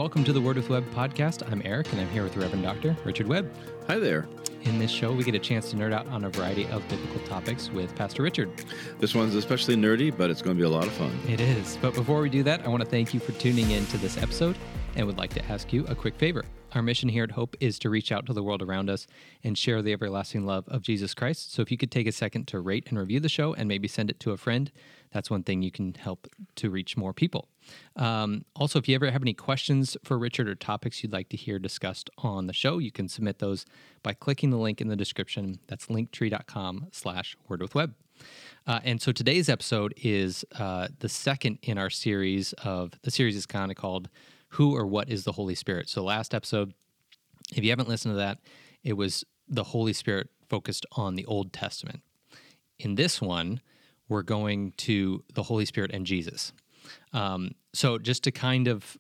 Welcome to the Word with Webb podcast. I'm Eric, and I'm here with the Reverend Dr. Richard Webb. Hi there. In this show, we get a chance to nerd out on a variety of biblical topics with Pastor Richard. This one's especially nerdy, but it's going to be a lot of fun. It is. But before we do that, I want to thank you for tuning in to this episode and would like to ask you a quick favor. Our mission here at Hope is to reach out to the world around us and share the everlasting love of Jesus Christ. So if you could take a second to rate and review the show and maybe send it to a friend, that's one thing you can help to reach more people. Also, if you ever have any questions for Richard or topics you'd like to hear discussed on the show, you can submit those by clicking the link in the description. That's linktree.com/wordwithweb. And so today's episode is the second in our series the series is kind of called Who or What is the Holy Spirit? So last episode, if you haven't listened to that, it was the Holy Spirit focused on the Old Testament. In this one, we're going to the Holy Spirit and Jesus. So just to kind of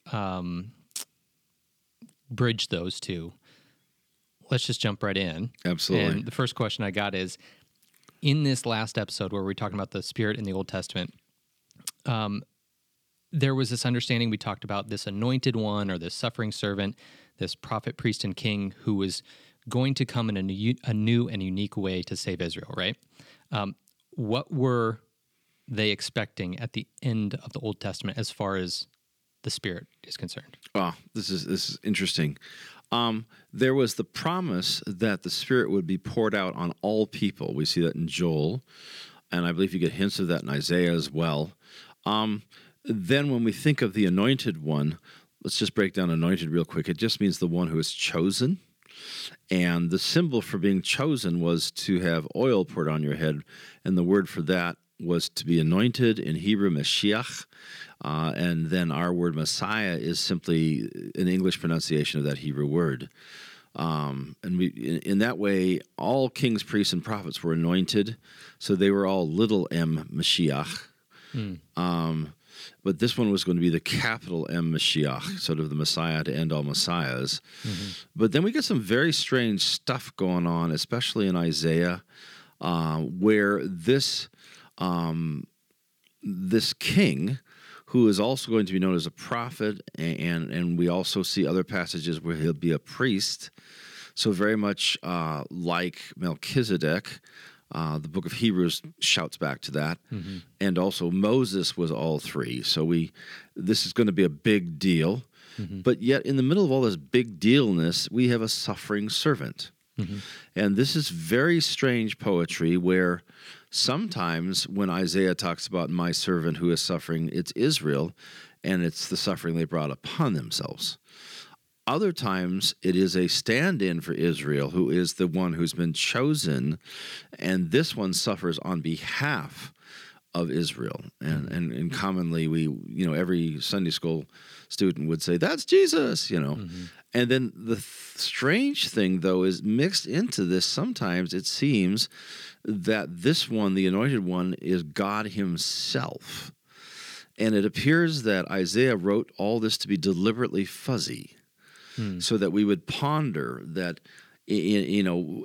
bridge those two, let's just jump right in. Absolutely. And the first question I got is, in this last episode where we're talking about the Spirit in the Old Testament, there was this understanding, we talked about this anointed one or this suffering servant, this prophet, priest, and king who was going to come in a new and unique way to save Israel, right? What were they expecting at the end of the Old Testament as far as the Spirit is concerned? Oh, this is interesting. There was the promise that the Spirit would be poured out on all people. We see that in Joel, and I believe you get hints of that in Isaiah as well. Then when we think of the anointed one, let's just break down anointed real quick. It just means the one who is chosen. And the symbol for being chosen was to have oil poured on your head. And the word for that was to be anointed, in Hebrew, Mashiach. And then our word Messiah is simply an English pronunciation of that Hebrew word. And in that way, all kings, priests, and prophets were anointed. So they were all little m Mashiach. But this one was going to be the capital M Mashiach, sort of the Messiah to end all Messiahs. Mm-hmm. But then we get some very strange stuff going on, especially in Isaiah, where this king, who is also going to be known as a prophet, and we also see other passages where he'll be a priest, so very much like Melchizedek. The book of Hebrews shouts back to that. Mm-hmm. And also Moses was all three. So this is going to be a big deal. Mm-hmm. But yet in the middle of all this big dealness, we have a suffering servant. Mm-hmm. And this is very strange poetry where sometimes when Isaiah talks about my servant who is suffering, it's Israel, and it's the suffering they brought upon themselves. Other times, it is a stand-in for Israel, who is the one who's been chosen, and this one suffers on behalf of Israel. And commonly, every Sunday school student would say, "That's Jesus," Mm-hmm. And then the strange thing, though, is mixed into this. Sometimes it seems that this one, the anointed one, is God Himself, and it appears that Isaiah wrote all this to be deliberately fuzzy. So that we would ponder that, we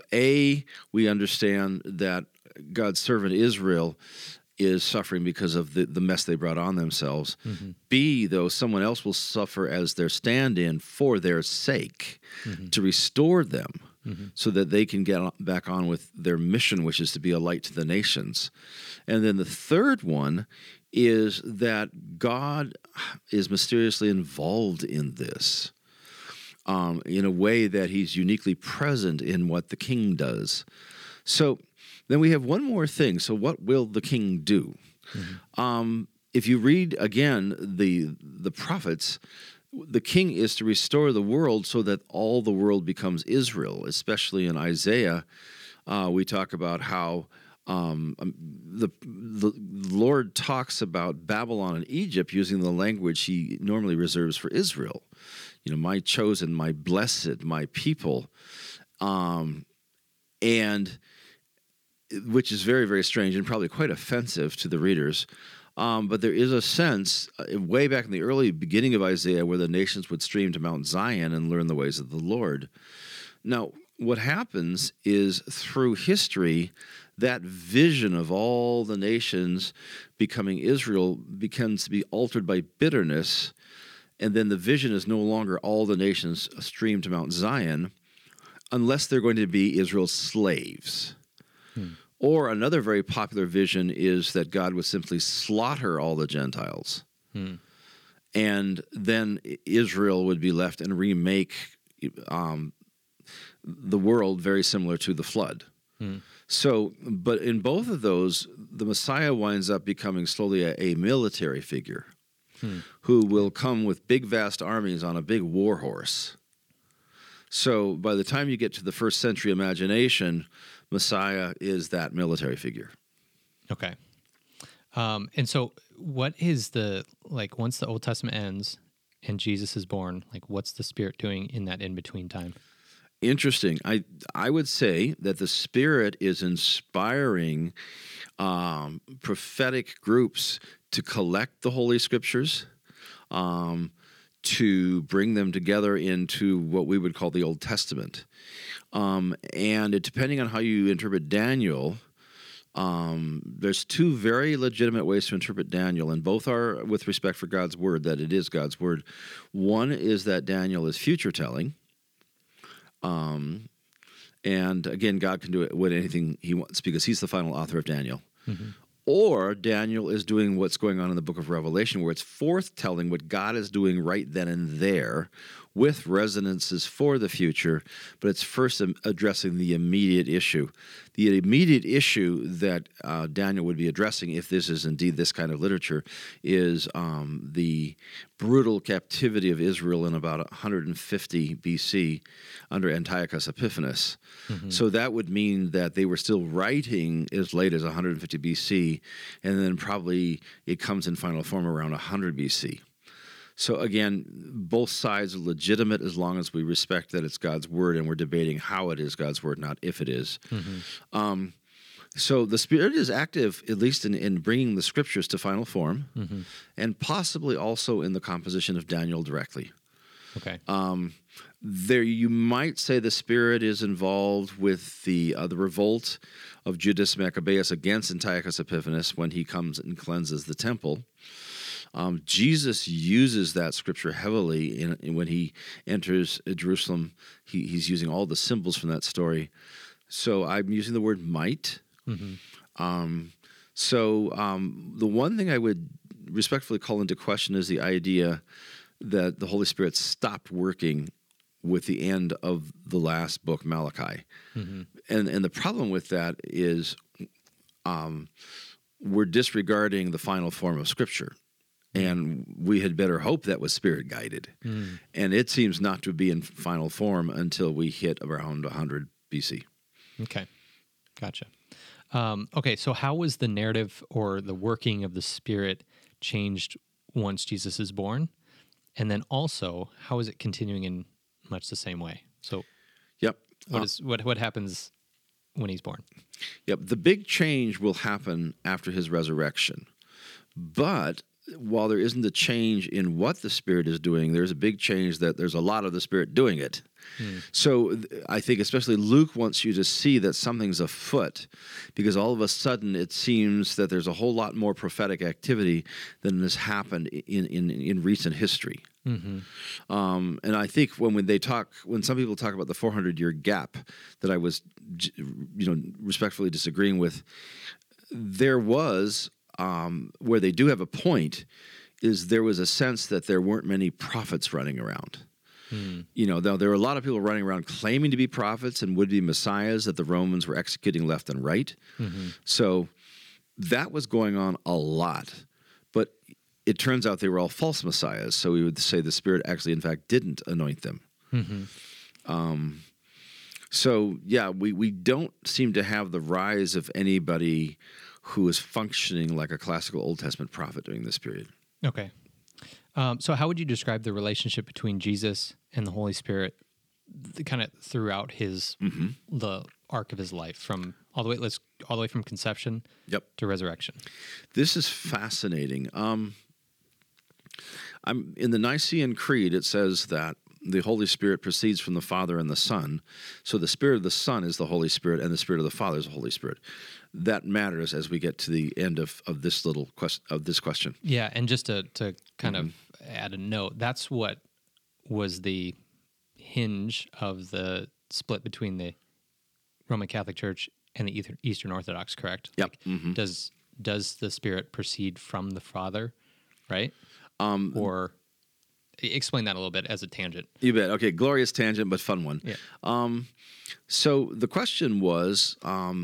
understand that God's servant Israel is suffering because of the mess they brought on themselves. Mm-hmm. B, though, someone else will suffer as their stand-in for their sake, mm-hmm. to restore them, mm-hmm. so that they can get back on with their mission, which is to be a light to the nations. And then the third one is that God is mysteriously involved in this. In a way that He's uniquely present in what the king does. So then we have one more thing. So what will the king do? Mm-hmm. If you read, again, the prophets, the king is to restore the world so that all the world becomes Israel. Especially in Isaiah, we talk about how the Lord talks about Babylon and Egypt using the language He normally reserves for Israel. My chosen, my blessed, my people, and which is very, very strange and probably quite offensive to the readers. But there is a sense, way back in the early beginning of Isaiah, where the nations would stream to Mount Zion and learn the ways of the Lord. Now, what happens is through history, that vision of all the nations becoming Israel begins to be altered by bitterness. And then the vision is no longer all the nations stream to Mount Zion, unless they're going to be Israel's slaves. Or another very popular vision is that God would simply slaughter all the Gentiles. And then Israel would be left and remake the world very similar to the flood. So, but in both of those, the Messiah winds up becoming slowly a military figure who will come with big, vast armies on a big war horse. So by the time you get to the first century imagination, Messiah is that military figure. Okay. And so what is once the Old Testament ends and Jesus is born, what's the Spirit doing in that in-between time? Interesting. I would say that the Spirit is inspiring prophetic groups to collect the Holy Scriptures, to bring them together into what we would call the Old Testament. Depending on how you interpret Daniel, there's two very legitimate ways to interpret Daniel, and both are with respect for God's Word, that it is God's Word. One is that Daniel is future-telling. And again, God can do it with anything he wants because he's the final author of Daniel. Or Daniel is doing what's going on in the book of Revelation, where it's forthtelling what God is doing right then and there with resonances for the future, but it's first addressing the immediate issue. The immediate issue that Daniel would be addressing, if this is indeed this kind of literature, is the brutal captivity of Israel in about 150 BC under Antiochus Epiphanes. So that would mean that they were still writing as late as 150 BC, and then probably it comes in final form around 100 BC. So again, both sides are legitimate as long as we respect that it's God's Word and we're debating how it is God's Word, not if it is. So the Spirit is active, at least in bringing the Scriptures to final form, and possibly also in the composition of Daniel directly. Okay. There, you might say the Spirit is involved with the revolt of Judas Maccabeus against Antiochus Epiphanes when he comes and cleanses the temple. Jesus uses that scripture heavily when he enters Jerusalem. He's using all the symbols from that story. So I'm using the word might. The one thing I would respectfully call into question is the idea that the Holy Spirit stopped working with the end of the last book, Malachi. And the problem with that is we're disregarding the final form of Scripture. And we had better hope that was Spirit-guided. And it seems not to be in final form until we hit around 100 BC. Okay, gotcha. Okay, so how was the narrative or the working of the Spirit changed once Jesus is born? And then also, how is it continuing in much the same way? So, yep. What happens when he's born? Yep, the big change will happen after his resurrection. But while there isn't a change in what the Spirit is doing, there's a big change that there's a lot of the Spirit doing it. So I think especially Luke wants you to see that something's afoot, because all of a sudden it seems that there's a whole lot more prophetic activity than has happened in recent history. And I think when some people talk about the 400-year gap that I was, respectfully disagreeing with, there was where they do have a point is there was a sense that there weren't many prophets running around. There were a lot of people running around claiming to be prophets and would-be messiahs that the Romans were executing left and right. So that was going on a lot. But it turns out they were all false messiahs, so we would say the Spirit actually, in fact, didn't anoint them. We don't seem to have the rise of anybody who is functioning like a classical Old Testament prophet during this period. Okay. So how would you describe the relationship between Jesus and the Holy Spirit kind of throughout the arc of his life, from all the way from conception to resurrection? This is fascinating. In the Nicene Creed, it says that the Holy Spirit proceeds from the Father and the Son. So the Spirit of the Son is the Holy Spirit, and the Spirit of the Father is the Holy Spirit. That matters as we get to the end of this question. Yeah, and just to kind of add a note. That's what was the hinge of the split between the Roman Catholic Church and the Eastern Orthodox, correct? Yep. Like, does the Spirit proceed from the Father, right? Or explain that a little bit as a tangent. You bet. Okay, glorious tangent, but fun one. Yeah. So the question was,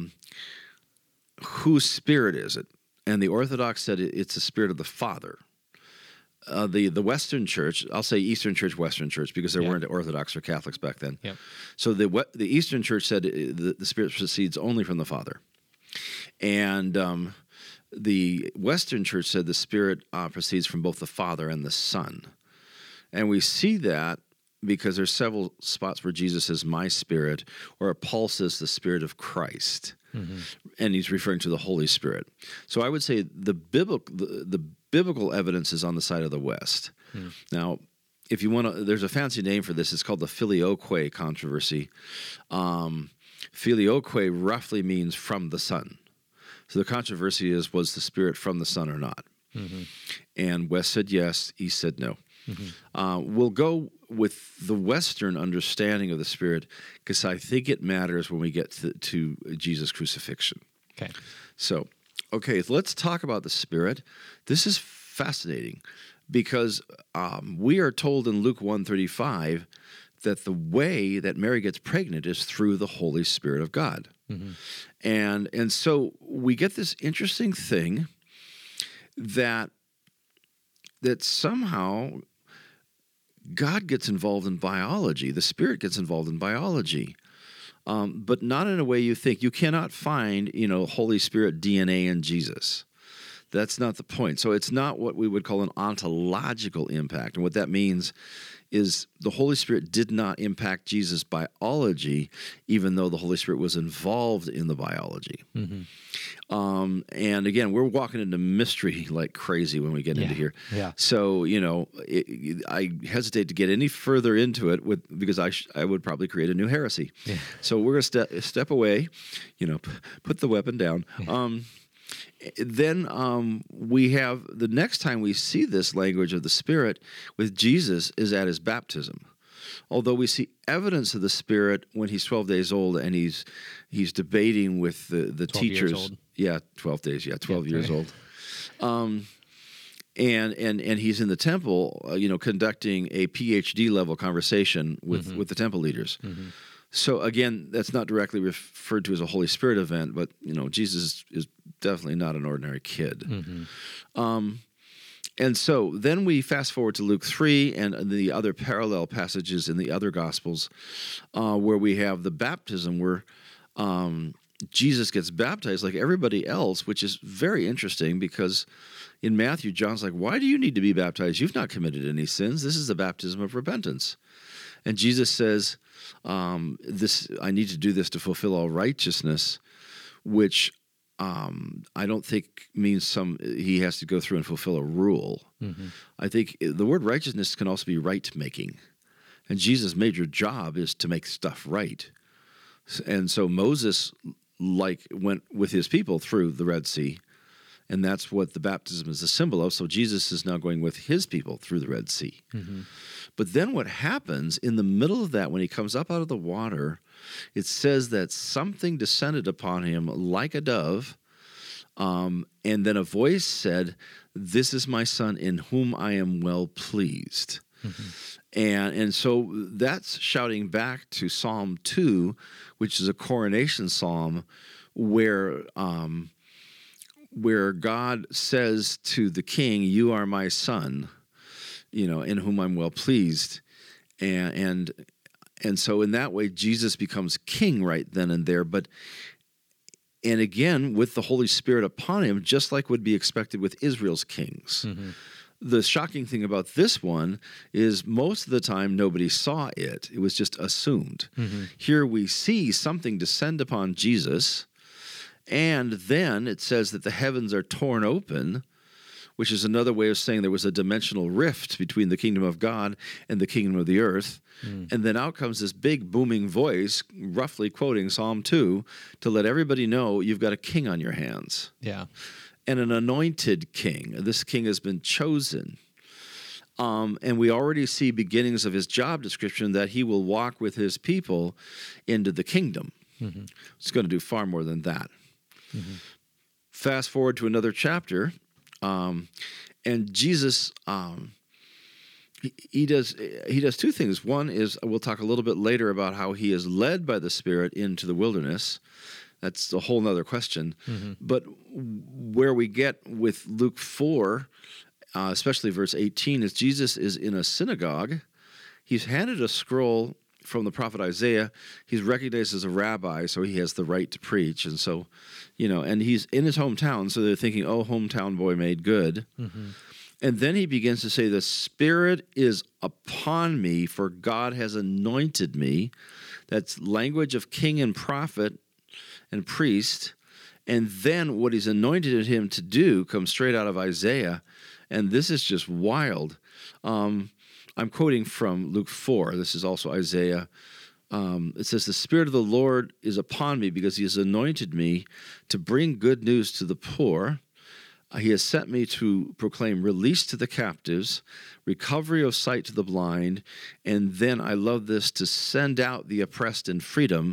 whose spirit is it? And the Orthodox said it's the spirit of the Father. The Western Church, I'll say Eastern Church, Western Church, because there weren't Orthodox or Catholics back then. Yep. So the Eastern Church said the Spirit proceeds only from the Father. And the Western Church said the Spirit proceeds from both the Father and the Son. And we see that because there's several spots where Jesus says, my Spirit, or Paul says the Spirit of Christ. Mm-hmm. And he's referring to the Holy Spirit. So I would say the biblical evidence is on the side of the West. Mm. Now, if you want to, there's a fancy name for this. It's called the Filioque controversy. Filioque roughly means from the Son. So the controversy is, was the Spirit from the Son or not? Mm-hmm. And West said yes, East said no. Mm-hmm. We'll go with the Western understanding of the Spirit because I think it matters when we get to Jesus' crucifixion. Okay. So let's talk about the Spirit. This is fascinating because we are told in Luke 1:35 that the way that Mary gets pregnant is through the Holy Spirit of God. Mm-hmm. And so we get this interesting thing that somehow God gets involved in biology. The Spirit gets involved in biology, but not in a way you think. You cannot find, Holy Spirit DNA in Jesus. That's not the point. So it's not what we would call an ontological impact. And what that means is the Holy Spirit did not impact Jesus' biology, even though the Holy Spirit was involved in the biology. Mm-hmm. And again, we're walking into mystery like crazy when we get into here. Yeah. So, I hesitate to get any further into it because I would probably create a new heresy. Yeah. So we're going to step away, put the weapon down. Yeah. Then we have the next time we see this language of the Spirit with Jesus is at his baptism. Although we see evidence of the Spirit when he's 12 days old and he's debating with the teachers. Years old. Yeah, 12 days. Yeah, 12 years old. And he's in the temple, conducting a PhD level conversation with the temple leaders. Mm-hmm. So again, that's not directly referred to as a Holy Spirit event, but Jesus is definitely not an ordinary kid. Mm-hmm. And so then we fast forward to Luke 3 and the other parallel passages in the other Gospels where we have the baptism where Jesus gets baptized like everybody else, which is very interesting because in Matthew, John's like, why do you need to be baptized? You've not committed any sins. This is the baptism of repentance. And Jesus says, I need to do this to fulfill all righteousness, which I don't think means he has to go through and fulfill a rule. Mm-hmm. I think the word righteousness can also be right-making. And Jesus' major job is to make stuff right. And so Moses went with his people through the Red Sea, and that's what the baptism is a symbol of. So Jesus is now going with his people through the Red Sea. Mm-hmm. But then what happens in the middle of that, when he comes up out of the water, it says that something descended upon him like a dove, and then a voice said, "This is my son in whom I am well pleased." Mm-hmm. And so that's shouting back to Psalm 2, which is a coronation psalm where God says to the king, "You are my son, in whom I'm well pleased." And so in that way, Jesus becomes king right then and there. And again, with the Holy Spirit upon him, just like would be expected with Israel's kings. Mm-hmm. The shocking thing about this one is most of the time nobody saw it. It was just assumed. Mm-hmm. Here we see something descend upon Jesus, and then it says that the heavens are torn open, which is another way of saying there was a dimensional rift between the kingdom of God and the kingdom of the earth. Mm. And then out comes this big booming voice, roughly quoting Psalm 2, to let everybody know you've got a king on your hands. Yeah. And an anointed king. This king has been chosen. And we already see beginnings of his job description that he will walk with his people into the kingdom. Mm-hmm. It's going to do far more than that. Mm-hmm. Fast forward to another chapter, and Jesus, he does two things. One is, we'll talk a little bit later about how he is led by the Spirit into the wilderness. That's a whole nother question. Mm-hmm. But where we get with Luke 4, especially verse 18, is Jesus is in a synagogue. He's handed a scroll from the prophet Isaiah. He's recognized as a rabbi, so he has the right to preach. And so, and he's in his hometown, so they're thinking, oh, hometown boy made good. Mm-hmm. And then he begins to say, the Spirit is upon me, for God has anointed me. That's language of king and prophet and priest. And then what he's anointed him to do comes straight out of Isaiah. And this is just wild. I'm quoting from Luke 4. This is also Isaiah. It says, the Spirit of the Lord is upon me because he has anointed me to bring good news to the poor. He has sent me to proclaim release to the captives, recovery of sight to the blind, and then, I love this, to send out the oppressed in freedom,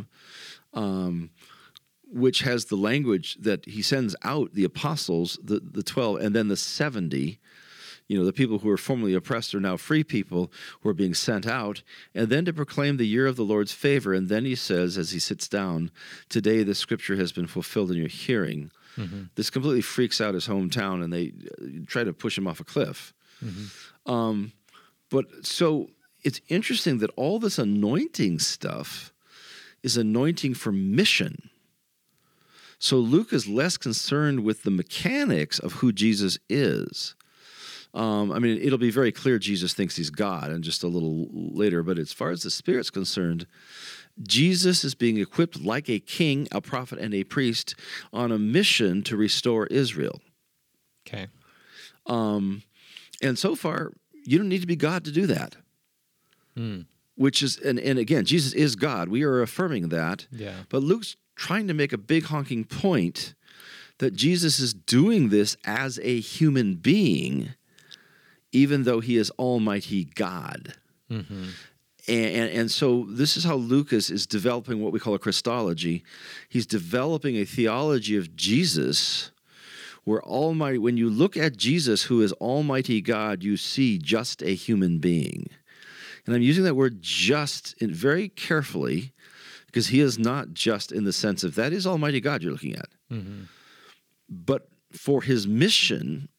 which has the language that he sends out the apostles, the 12, and then the 70. The people who were formerly oppressed are now free people who are being sent out, and then to proclaim the year of the Lord's favor. And then he says, as he sits down, today the scripture has been fulfilled in your hearing. Mm-hmm. This completely freaks out his hometown, and they try to push him off a cliff. Mm-hmm. But so it's interesting that all this anointing stuff is anointing for mission. So Luke is less concerned with the mechanics of who Jesus is. It'll be very clear Jesus thinks he's God, and just a little later, but as far as the Spirit's concerned, Jesus is being equipped like a king, a prophet, and a priest on a mission to restore Israel. Okay. And so far, you don't need to be God to do that. Which is, and again, Jesus is God. We are affirming that. Yeah. But Luke's trying to make a big honking point that Jesus is doing this as a human being, even though he is Almighty God. Mm-hmm. And so this is how Luke is developing what we call a Christology. He's developing a theology of Jesus where Almighty, when you look at Jesus, who is Almighty God, you see just a human being. And I'm using that word just very carefully because he is not just in the sense of that is Almighty God you're looking at. Mm-hmm. But for his mission,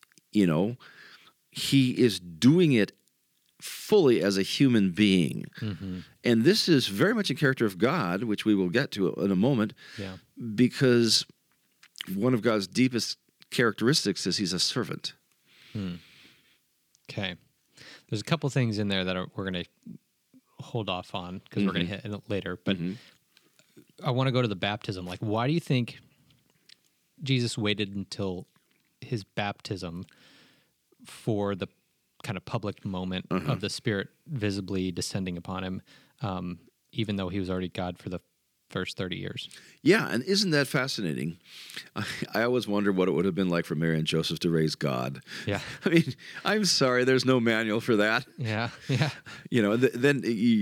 he is doing it fully as a human being. Mm-hmm. And this is very much in character of God, which we will get to in a moment, because one of God's deepest characteristics is he's a servant. Okay. There's a couple things in there that we're going to hold off on because we're going to hit it later. But I want to go to the baptism. Like, why do you think Jesus waited until his baptism for the kind of public moment of the Spirit visibly descending upon him, even though he was already God for the first 30 years? Yeah, and isn't that fascinating? I always wonder what it would have been like for Mary and Joseph to raise God. Yeah. I'm sorry, there's no manual for that. Yeah. Then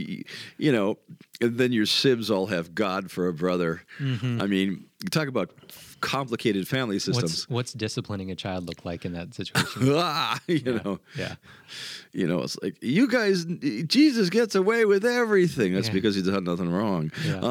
your sibs all have God for a brother. Mm-hmm. You talk about complicated family systems. What's disciplining a child look like in that situation? Yeah. It's like, you guys, Jesus gets away with everything. That's because he's done nothing wrong.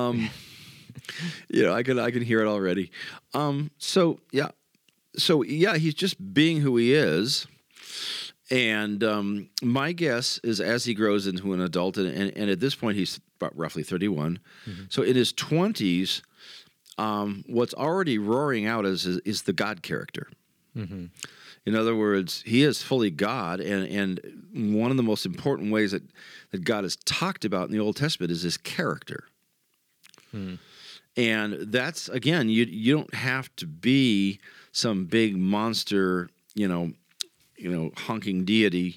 Yeah. I can hear it already. So he's just being who he is. And my guess is as he grows into an adult, and at this point he's about roughly 31. Mm-hmm. So in his 20s, what's already roaring out is the God character. Mm-hmm. In other words, he is fully God, and one of the most important ways that God is talked about in the Old Testament is his character. And that's, again, you don't have to be some big monster, honking deity,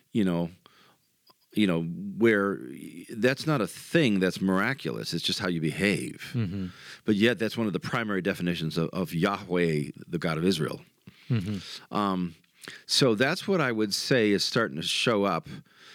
where that's not a thing that's miraculous. It's just how you behave. Mm-hmm. But yet that's one of the primary definitions of Yahweh, the God of Israel. Mm-hmm. So that's what I would say is starting to show up.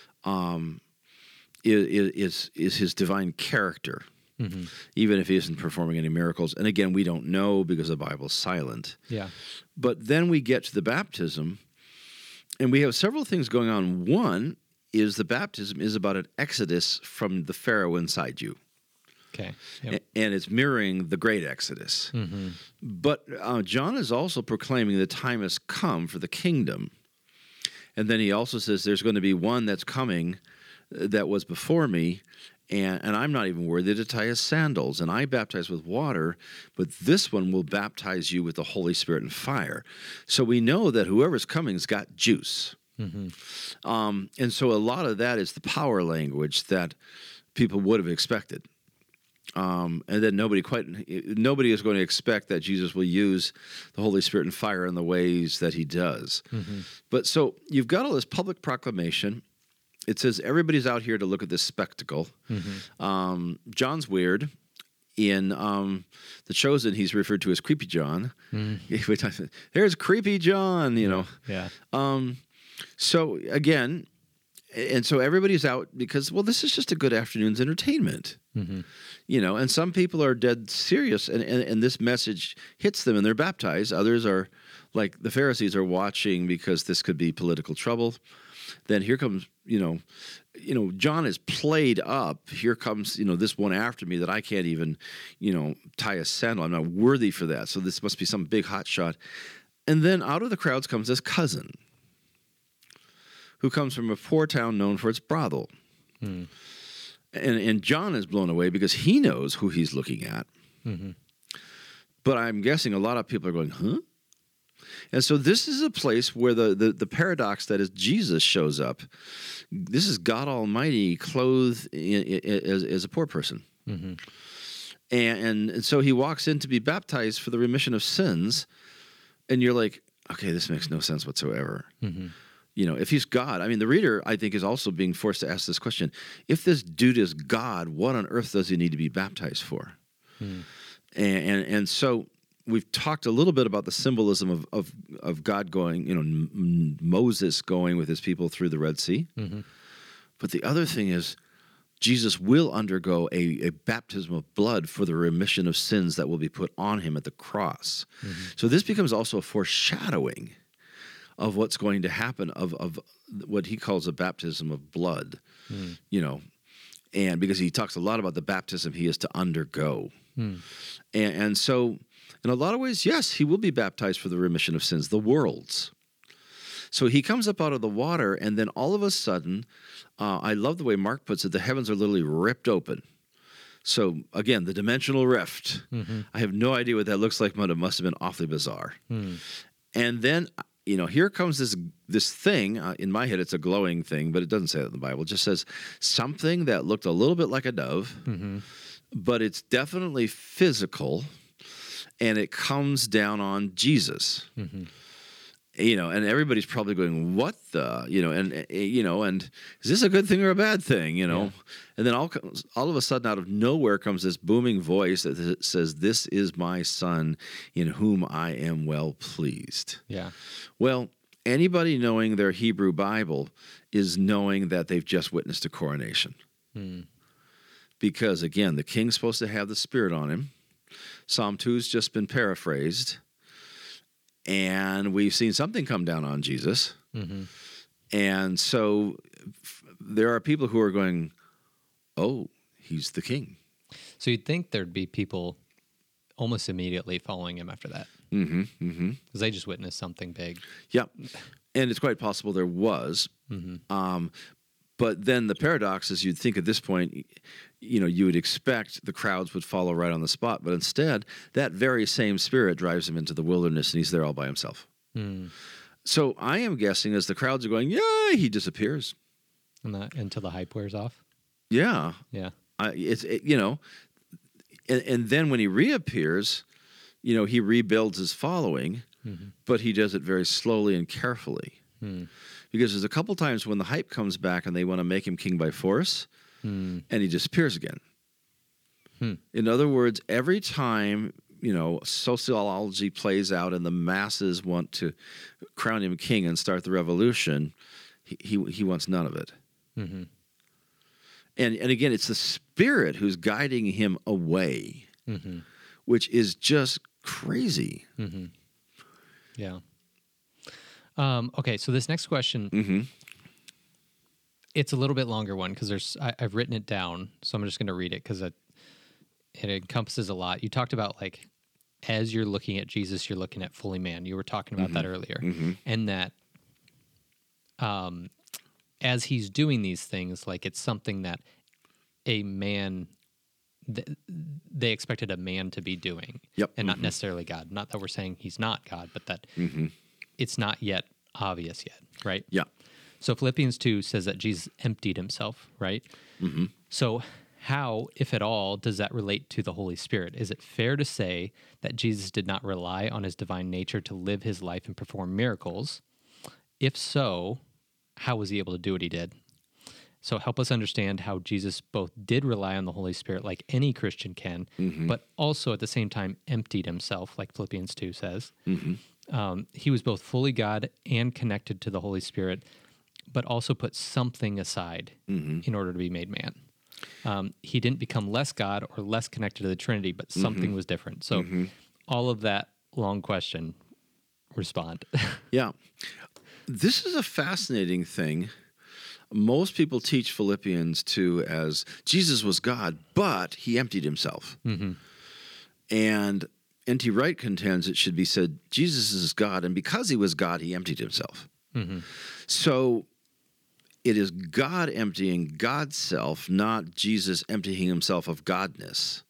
Is his divine character, even if he isn't performing any miracles. And again, we don't know because the Bible's silent. Yeah. But then we get to the baptism, and we have several things going on. One is the baptism is about an exodus from the Pharaoh inside you. Okay. Yep. And it's mirroring the great exodus. But John is also proclaiming the time has come for the kingdom. And then he also says there's going to be one that's coming that was before me, and I'm not even worthy to tie his sandals. And I baptize with water, but this one will baptize you with the Holy Spirit and fire. So we know that whoever's coming's got juice. And so a lot of that is the power language that people would have expected. And then nobody is going to expect that Jesus will use the Holy Spirit and fire in the ways that he does. But so you've got all this public proclamation. It says everybody's out here to look at this spectacle. John's weird. In The Chosen, he's referred to as Creepy John. There's Creepy John, you know. Yeah. So again, and so everybody's out because, well, this is just a good afternoon's entertainment. You know, and some people are dead serious, and this message hits them, and they're baptized. Others are, like the Pharisees, are watching because this could be political trouble. Then here comes, you know, John is played up. Here comes, you know, this one after me that I can't even, you know, tie a sandal. I'm not worthy for that. So this must be some big hot shot. And then out of the crowds comes this cousin who comes from a poor town known for its brothel. And John is blown away because he knows who he's looking at. But I'm guessing a lot of people are going, huh? And so this is a place where the paradox that is Jesus shows up. This is God Almighty clothed as a poor person. And so he walks in to be baptized for the remission of sins. And you're like, okay, this makes no sense whatsoever. You know, if he's God, I mean, the reader, I think, is also being forced to ask this question. If this dude is God, what on earth does he need to be baptized for? And so we've talked a little bit about the symbolism of God going, you know, Moses going with his people through the Red Sea. But the other thing is Jesus will undergo a baptism of blood for the remission of sins that will be put on him at the cross. So this becomes also a foreshadowing of what's going to happen, of what he calls a baptism of blood, you know, and because he talks a lot about the baptism he is to undergo. And so in a lot of ways, yes, he will be baptized for the remission of sins, the world's. So he comes up out of the water, and then all of a sudden, I love the way Mark puts it, the heavens are literally ripped open. So again, the dimensional rift. I have no idea what that looks like, but it must have been awfully bizarre. And then, you know, here comes this thing. In my head, it's a glowing thing, but it doesn't say that in the Bible. It just says something that looked a little bit like a dove, but it's definitely physical, and it comes down on Jesus. You know, and everybody's probably going, "What the?" You know, and is this a good thing or a bad thing? You know, and then all of a sudden, out of nowhere, comes this booming voice that says, "This is my son, in whom I am well pleased." Yeah. Well, anybody knowing their Hebrew Bible is knowing that they've just witnessed a coronation, because again, the king's supposed to have the Spirit on him. Psalm 2's just been paraphrased. And we've seen something come down on Jesus. And so there are people who are going, oh, he's the king. So you'd think there'd be people almost immediately following him after that. Because they just witnessed something big. Yep. And it's quite possible there was. But then the paradox is you'd think at this point, you know, you would expect the crowds would follow right on the spot. But instead, that very same Spirit drives him into the wilderness, and he's there all by himself. So I am guessing as the crowds are going, yeah, he disappears. Until the hype wears off? Yeah. Yeah. You know, and then when he reappears, you know, he rebuilds his following, but he does it very slowly and carefully. Because there's a couple times when the hype comes back and they want to make him king by force, and he disappears again. In other words, every time sociology plays out and the masses want to crown him king and start the revolution, he wants none of it. Mm-hmm. And again, it's the Spirit who's guiding him away, Mm-hmm. which is just crazy. Mm-hmm. Yeah. Okay, so this next question, Mm-hmm. it's a little bit longer one because I've written it down, so I'm just going to read it because it encompasses a lot. You talked about, like, as you're looking at Jesus, you're looking at fully man. You were talking about that earlier, and that as he's doing these things, like, it's something that a man, they expected a man to be doing, and not necessarily God. Not that we're saying he's not God, but that it's not yet obvious yet, right? Yeah. So Philippians 2 says that Jesus emptied himself, right? Mm-hmm. So how, if at all, does that relate to the Holy Spirit? Is it fair to say that Jesus did not rely on his divine nature to live his life and perform miracles? If so, how was he able to do what he did? So help us understand how Jesus both did rely on the Holy Spirit like any Christian can, but also at the same time emptied himself, like Philippians 2 says. He was both fully God and connected to the Holy Spirit, but also put something aside in order to be made man. He didn't become less God or less connected to the Trinity, but something was different. So all of that long question, respond. Yeah. This is a fascinating thing. Most people teach Philippians 2 as Jesus was God, but he emptied himself. And N.T. Wright contends it should be said, Jesus is God, and because he was God, he emptied himself. So it is God emptying God's self, not Jesus emptying himself of Godness.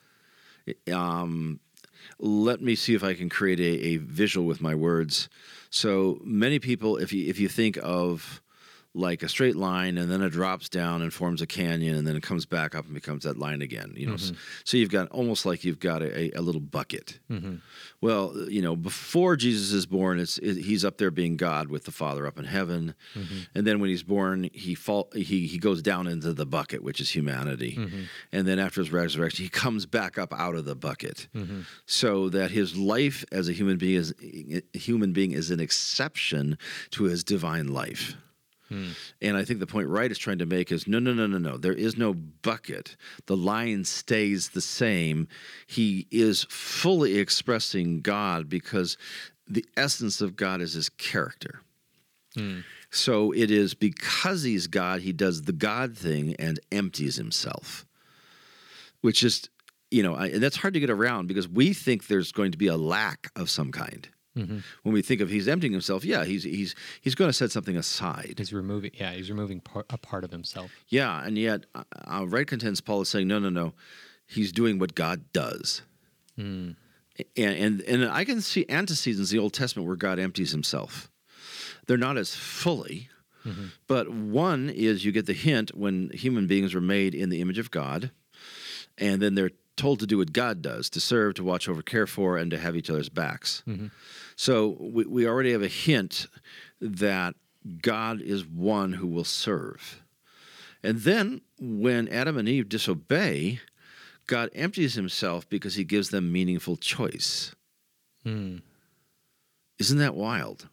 Let me see if I can create a visual with my words. So many people, if you think of like a straight line and then it drops down and forms a canyon and then it comes back up and becomes that line again, So you've got almost like you've got a little bucket. Well, before Jesus is born, he's up there being God with the Father up in heaven, and then when he's born, he goes down into the bucket, which is humanity, and then after his resurrection, he comes back up out of the bucket, so that his life as a human being is an exception to his divine life. And I think the point Wright is trying to make is, no. There is no bucket. The line stays the same. He is fully expressing God because the essence of God is his character. So it is because he's God, he does the God thing and empties himself, which is, and that's hard to get around because we think there's going to be a lack of some kind. When we think of he's emptying himself, he's going to set something aside. He's removing a part of himself. Yeah, and yet Wright contends Paul is saying, no. He's doing what God does. And I can see antecedents in the Old Testament where God empties himself. They're not as fully, but one is you get the hint when human beings were made in the image of God, and then they're told to do what God does, to serve, to watch over, care for, and to have each other's backs. So we already have a hint that God is one who will serve. And then when Adam and Eve disobey, God empties himself because he gives them meaningful choice. Isn't that wild?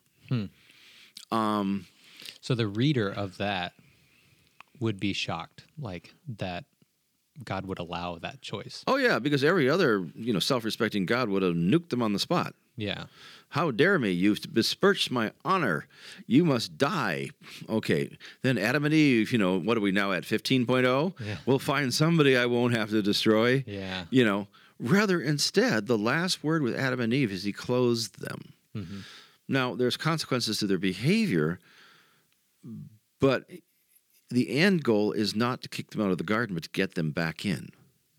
So the reader of that would be shocked, like that God would allow that choice. Oh, yeah, because every other, self-respecting God would have nuked them on the spot. Yeah. How dare me? You've besmirched my honor. You must die. Okay. Then Adam and Eve, what are we now at, 15.0? Yeah. We'll find somebody I won't have to destroy. Yeah. Rather, instead, the last word with Adam and Eve is he clothed them. Now, there's consequences to their behavior, but the end goal is not to kick them out of the garden, but to get them back in.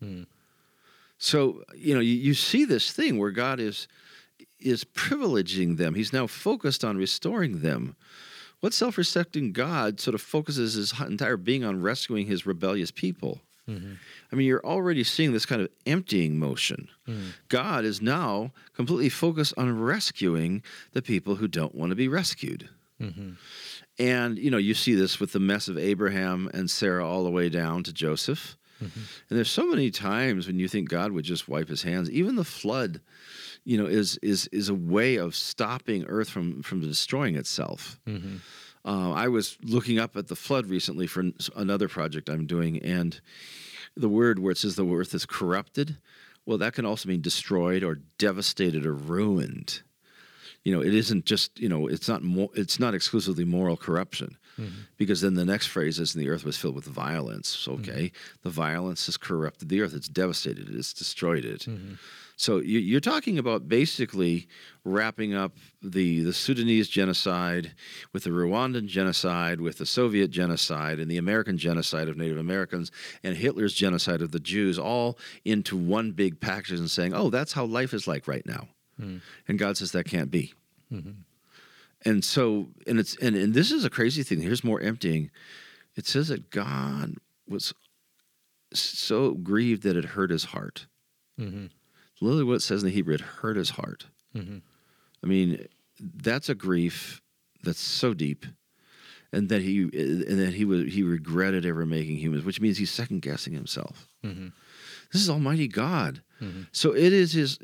So, you see this thing where God is privileging them. He's now focused on restoring them. What self-respecting God sort of focuses his entire being on rescuing his rebellious people? I mean, you're already seeing this kind of emptying motion. God is now completely focused on rescuing the people who don't want to be rescued. And, you see this with the mess of Abraham and Sarah all the way down to Joseph. And there's so many times when you think God would just wipe his hands. Even the flood, is a way of stopping earth from destroying itself. I was looking up at the flood recently for another project I'm doing, and the word where it says the earth is corrupted, well, that can also mean destroyed or devastated or ruined. It isn't just, it's not exclusively moral corruption, because then the next phrase is, and the earth was filled with violence. So, the violence has corrupted the earth. It's devastated it. It's destroyed it. So you're talking about basically wrapping up the Sudanese genocide with the Rwandan genocide, with the Soviet genocide, and the American genocide of Native Americans, and Hitler's genocide of the Jews, all into one big package and saying, oh, that's how life is like right now. And God says that can't be. And so, and this is a crazy thing. Here's more emptying. It says that God was so grieved that it hurt his heart. Literally what it says in the Hebrew, it hurt his heart. I mean, that's a grief that's so deep, and that he regretted ever making humans, which means he's second guessing himself. This is Almighty God. So it is his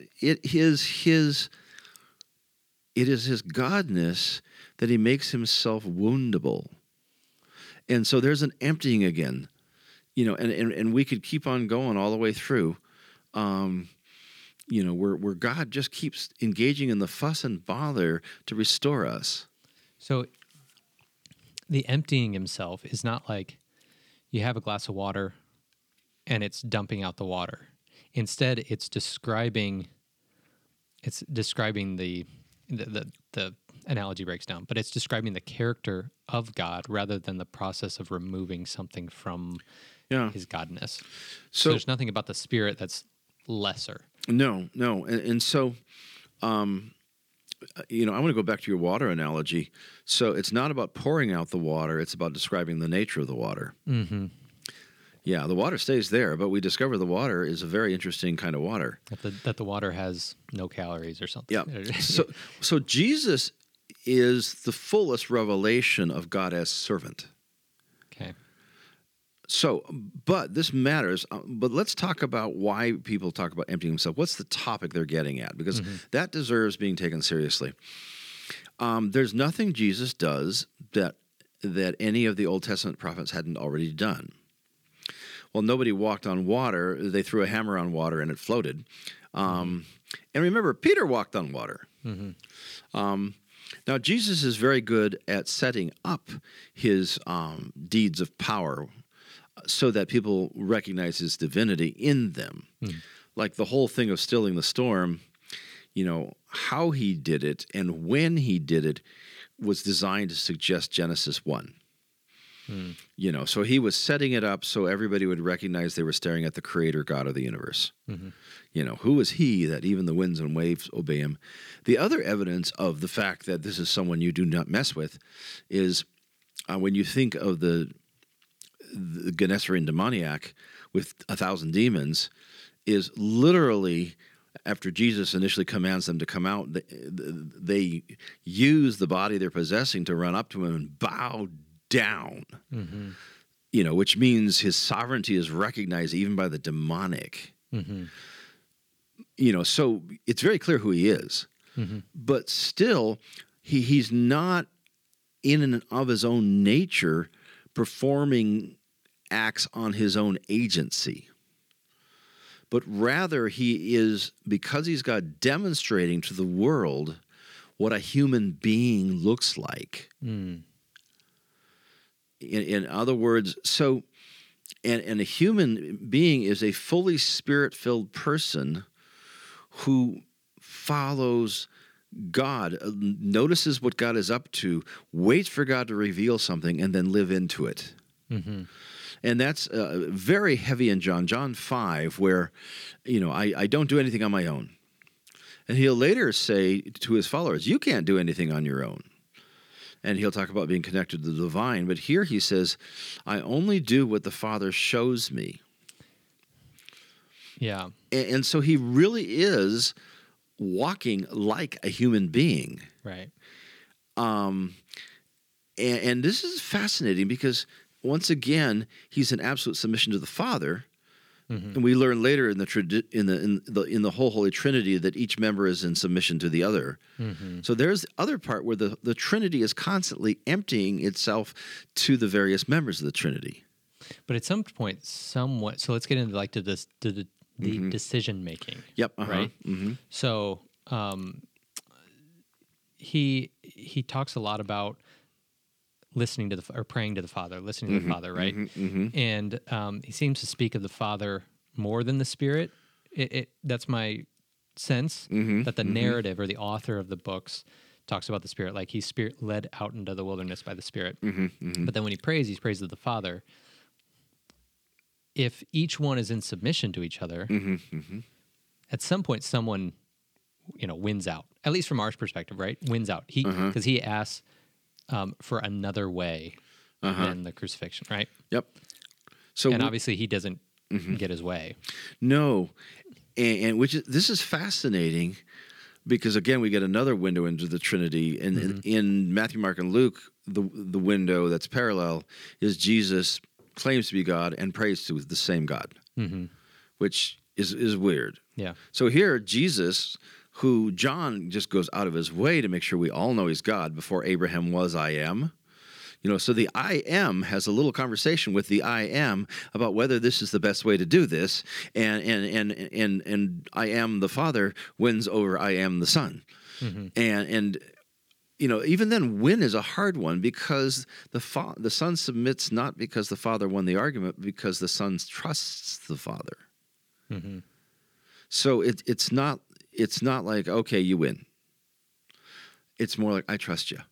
godness that he makes himself woundable. And so there's an emptying again, and we could keep on going all the way through, where God just keeps engaging in the fuss and bother to restore us. So the emptying himself is not like you have a glass of water and it's dumping out the water. Instead, it's describing the analogy breaks down, but it's describing the character of God rather than the process of removing something from his godness. So there's nothing about the Spirit that's lesser. No. And so, I want to go back to your water analogy. So it's not about pouring out the water. It's about describing the nature of the water. Yeah, the water stays there, but we discover the water is a very interesting kind of water. That the water has no calories or something. Yeah. So Jesus is the fullest revelation of God as servant. Okay. So, but this matters. But let's talk about why people talk about emptying themselves. What's the topic they're getting at? Because that deserves being taken seriously. There's nothing Jesus does that any of the Old Testament prophets hadn't already done. Well, nobody walked on water. They threw a hammer on water and it floated. And remember, Peter walked on water. Now, Jesus is very good at setting up his deeds of power so that people recognize his divinity in them. Like the whole thing of stilling the storm, how he did it and when he did it was designed to suggest Genesis 1. So he was setting it up so everybody would recognize they were staring at the creator God of the universe. Who is he that even the winds and waves obey him? The other evidence of the fact that this is someone you do not mess with is when you think of the Gennesaret demoniac with 1,000 demons, is literally after Jesus initially commands them to come out, they use the body they're possessing to run up to him and bow down, which means his sovereignty is recognized even by the demonic. So it's very clear who he is. But still, he's not in and of his own nature performing acts on his own agency. But rather, he is, because he's God, demonstrating to the world what a human being looks like. In other words, and a human being is a fully spirit-filled person who follows God, notices what God is up to, waits for God to reveal something, and then live into it. And that's very heavy in John 5, where, I don't do anything on my own. And he'll later say to his followers, you can't do anything on your own. And he'll talk about being connected to the divine. But here he says, I only do what the Father shows me. Yeah. And so he really is walking like a human being. Right. And this is fascinating because, once again, he's in absolute submission to the Father, And we learn later in the whole Holy Trinity that each member is in submission to the other. So there's the other part where the Trinity is constantly emptying itself to the various members of the Trinity. But at some point, somewhat. So let's get into like the decision making. Yep. Right. So he talks a lot about listening to or praying to the Father, listening to the Father, right? And he seems to speak of the Father more than the Spirit. That's my sense, that the narrative or the author of the books talks about the Spirit, like he's Spirit led out into the wilderness by the Spirit. But then when he prays to the Father. If each one is in submission to each other, at some point someone, wins out. At least from our perspective, right? Wins out. Because he asks for another way than the crucifixion, right? Yep. So obviously he doesn't get his way. No, and this is fascinating because again we get another window into the Trinity, and in Matthew, Mark, and Luke, the window that's parallel is Jesus claims to be God and prays to the same God, which is weird. Yeah. So here, Jesus, who John just goes out of his way to make sure we all know he's God. Before Abraham was, I am. So the I am has a little conversation with the I am about whether this is the best way to do this, and I am the Father wins over I am the Son, and even then, win is a hard one because the Son submits not because the Father won the argument, but because the Son trusts the Father. So it's not like, okay, you win. It's more like, I trust you.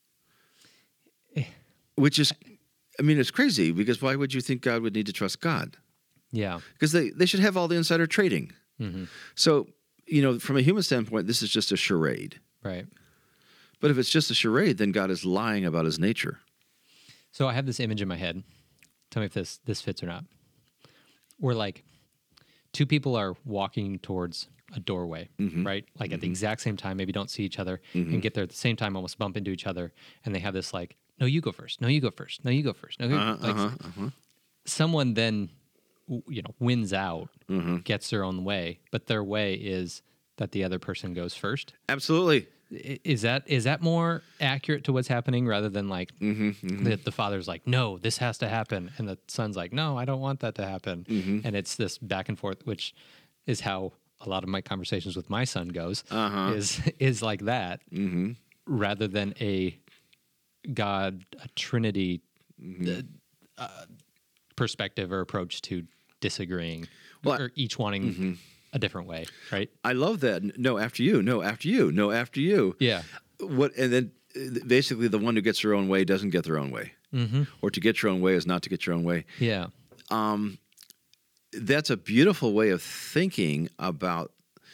Which is, it's crazy because why would you think God would need to trust God? Yeah. Because they should have all the insider trading. So, from a human standpoint, this is just a charade. Right. But if it's just a charade, then God is lying about his nature. So I have this image in my head. Tell me if this fits or not. Where like two people are walking towards a doorway, right? Like at the exact same time, maybe don't see each other and get there at the same time, almost bump into each other. And they have this like, no, you go first. No, you go first. No, you go first. No, someone then, wins out, gets their own way, but their way is that the other person goes first. Absolutely. Is that more accurate to what's happening rather than like the Father's like, no, this has to happen, and the Son's like, no, I don't want that to happen, and it's this back and forth, which is how a lot of my conversations with my son goes, is like that, rather than a Trinity perspective or approach to disagreeing, or each wanting a different way, right? I love that. No, after you. No, after you. No, after you. Yeah. And then basically the one who gets their own way doesn't get their own way. Or to get your own way is not to get your own way. Yeah. That's a beautiful way of thinking about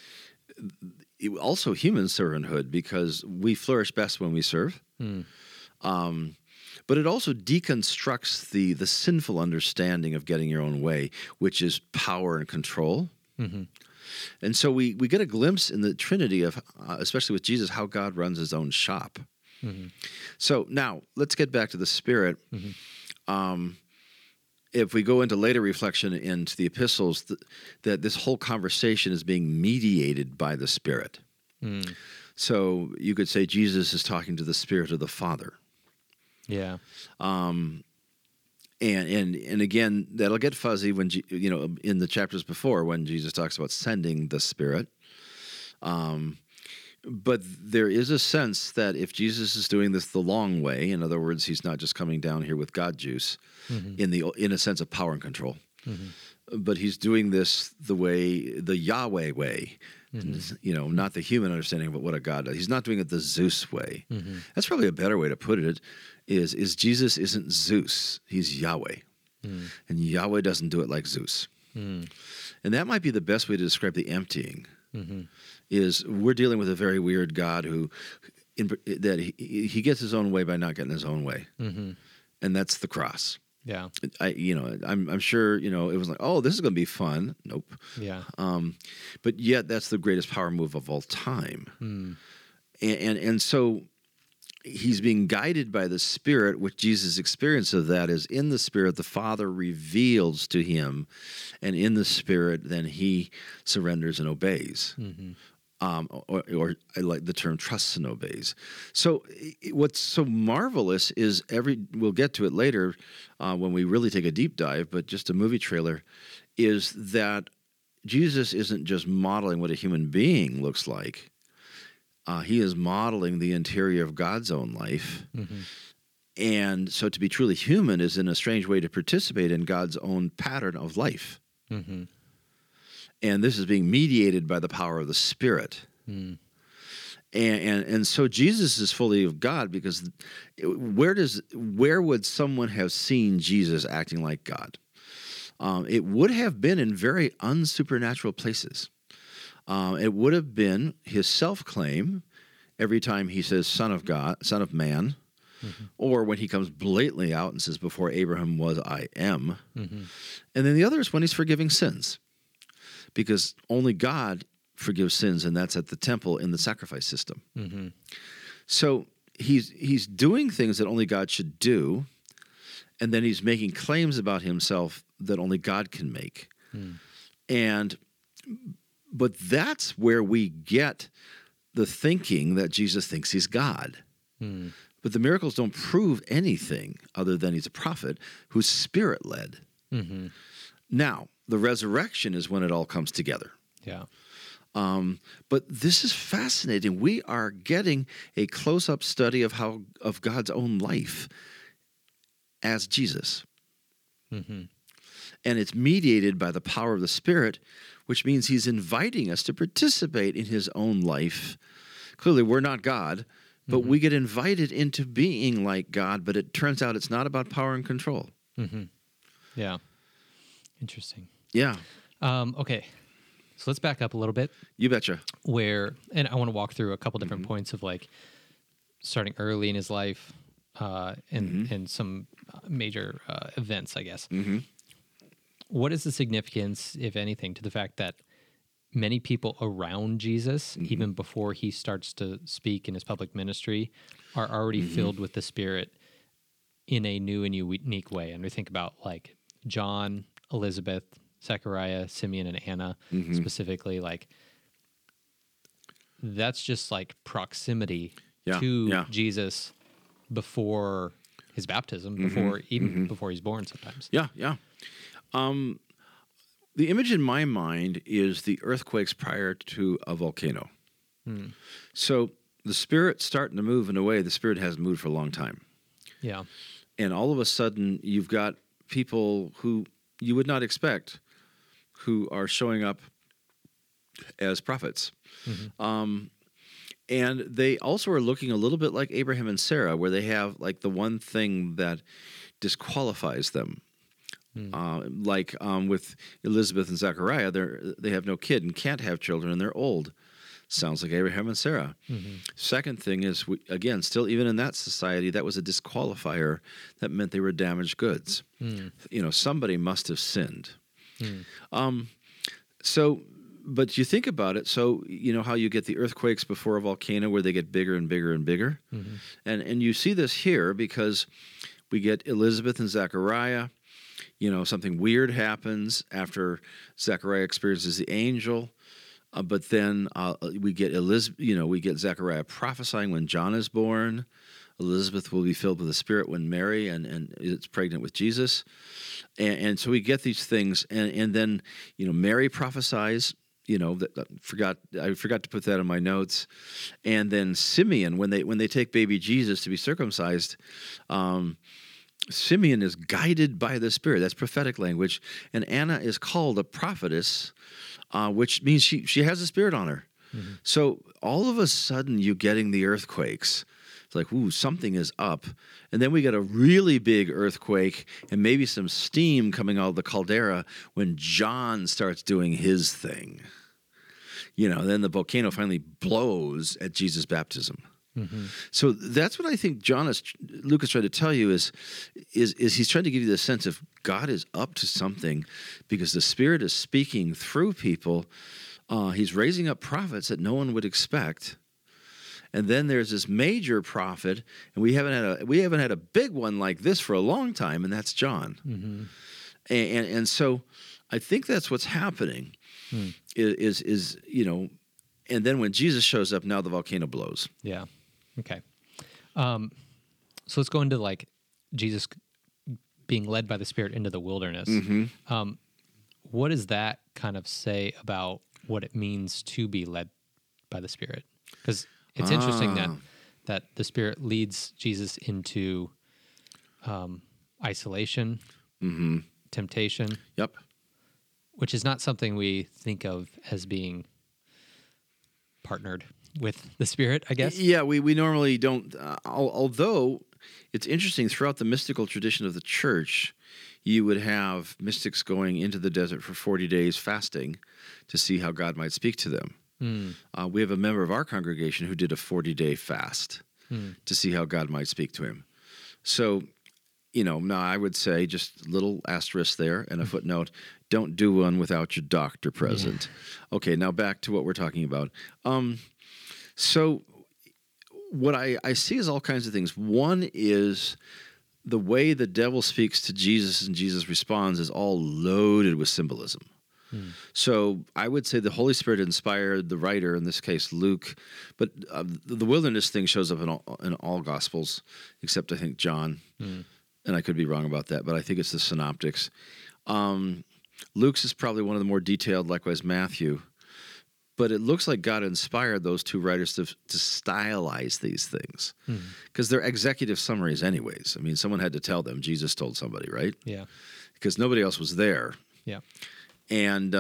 also human servanthood, because we flourish best when we serve. But it also deconstructs the sinful understanding of getting your own way, which is power and control. And so we get a glimpse in the Trinity of, especially with Jesus, how God runs his own shop. So now let's get back to the Spirit. If we go into later reflection into the epistles, that this whole conversation is being mediated by the Spirit. So you could say Jesus is talking to the Spirit of the Father. Yeah. And again, that'll get fuzzy when in the chapters before when Jesus talks about sending the Spirit. But there is a sense that if Jesus is doing this the long way, in other words, he's not just coming down here with God juice, in a sense of power and control, but he's doing this the Yahweh way. Not the human understanding of what a God does. He's not doing it the Zeus way. That's probably a better way to put it. Is Jesus isn't Zeus, he's Yahweh. And Yahweh doesn't do it like Zeus. And that might be the best way to describe the emptying, is we're dealing with a very weird God that he gets his own way by not getting his own way. And that's the cross. Yeah. I'm sure, it was like, oh, this is going to be fun. Nope. Yeah. But yet that's the greatest power move of all time. And so he's being guided by the Spirit, which Jesus' experience of that is in the Spirit, the Father reveals to him, and in the Spirit, then he surrenders and obeys. Or I like the term trusts and obeys. So what's so marvelous is we'll get to it later when we really take a deep dive, but just a movie trailer, is that Jesus isn't just modeling what a human being looks like. He is modeling the interior of God's own life. And so to be truly human is in a strange way to participate in God's own pattern of life. And this is being mediated by the power of the Spirit. And so Jesus is fully of God, because where would someone have seen Jesus acting like God? It would have been in very unsupernatural places. It would have been his self-claim every time he says Son of God, Son of Man, or when he comes blatantly out and says, before Abraham was, I am. And then the other is when he's forgiving sins, because only God forgives sins, and that's at the temple in the sacrifice system. So he's doing things that only God should do, and then he's making claims about himself that only God can make. But that's where we get the thinking that Jesus thinks he's God. But the miracles don't prove anything other than he's a prophet who's Spirit-led. Now, the resurrection is when it all comes together. Yeah. But this is fascinating. We are getting a close-up study of God's own life as Jesus. And it's mediated by the power of the Spirit, which means he's inviting us to participate in his own life. Clearly, we're not God, but we get invited into being like God, but it turns out it's not about power and control. Yeah. Interesting. Yeah. Okay. So let's back up a little bit. You betcha. And I want to walk through a couple different points of like starting early in his life and some major events, I guess. What is the significance, if anything, to the fact that many people around Jesus, even before he starts to speak in his public ministry, are already filled with the Spirit in a new and unique way? And we think about like John, Elizabeth, Zechariah, Simeon, and Anna specifically. Like that's just like proximity to Jesus before his baptism, before he's born sometimes. Yeah. The image in my mind is the earthquakes prior to a volcano. So the Spirit's starting to move in a way the Spirit hasn't moved for a long time. Yeah. And all of a sudden, you've got people who you would not expect who are showing up as prophets. And they also are looking a little bit like Abraham and Sarah, where they have like the one thing that disqualifies them. With Elizabeth and Zechariah, they have no kid and can't have children, and they're old. Sounds like Abraham and Sarah. Second thing is, again, still even in that society, that was a disqualifier that meant they were damaged goods. Somebody must have sinned. But you think about it, so you know how you get the earthquakes before a volcano where they get bigger and bigger and bigger? And you see this here because we get Elizabeth and Zechariah. Something weird happens after Zechariah experiences the angel. But then we get Zechariah prophesying when John is born. Elizabeth will be filled with the Spirit when Mary and is pregnant with Jesus. And so we get these things. And then, Mary prophesies, I forgot to put that in my notes. And then Simeon, when they take baby Jesus to be circumcised, Simeon is guided by the Spirit. That's prophetic language. And Anna is called a prophetess, which means she has the Spirit on her. So all of a sudden, you're getting the earthquakes. It's like, ooh, something is up. And then we get a really big earthquake and maybe some steam coming out of the caldera when John starts doing his thing. Then the volcano finally blows at Jesus' baptism. So that's what I think Luke is trying to tell you is he's trying to give you the sense of God is up to something because the Spirit is speaking through people. He's raising up prophets that no one would expect. And then there's this major prophet, and we haven't had a big one like this for a long time, and that's John. Mm-hmm. And so I think that's what's happening is and then when Jesus shows up, now the volcano blows. Yeah. Okay. So let's go into like Jesus being led by the Spirit into the wilderness. Mm-hmm. What does that kind of say about what it means to be led by the Spirit? Because it's interesting that the Spirit leads Jesus into isolation, temptation. Yep. Which is not something we think of as being partnered with the Spirit, I guess. Yeah, we normally don't. Although it's interesting, throughout the mystical tradition of the church, you would have mystics going into the desert for 40 days fasting to see how God might speak to them. We have a member of our congregation who did a 40-day fast to see how God might speak to him. So, now I would say, just a little asterisk there and a footnote, don't do one without your doctor present. Yeah. Okay, now back to what we're talking about. So what I see is all kinds of things. One is the way the devil speaks to Jesus and Jesus responds is all loaded with symbolism. So I would say the Holy Spirit inspired the writer, in this case Luke, but the wilderness thing shows up in all Gospels, except I think John, and I could be wrong about that, but I think it's the Synoptics. Luke's is probably one of the more detailed, likewise Matthew. But it looks like God inspired those two writers to stylize these things because they're executive summaries anyways. I mean, someone had to tell them. Jesus told somebody, right? Yeah. Because nobody else was there. Yeah. And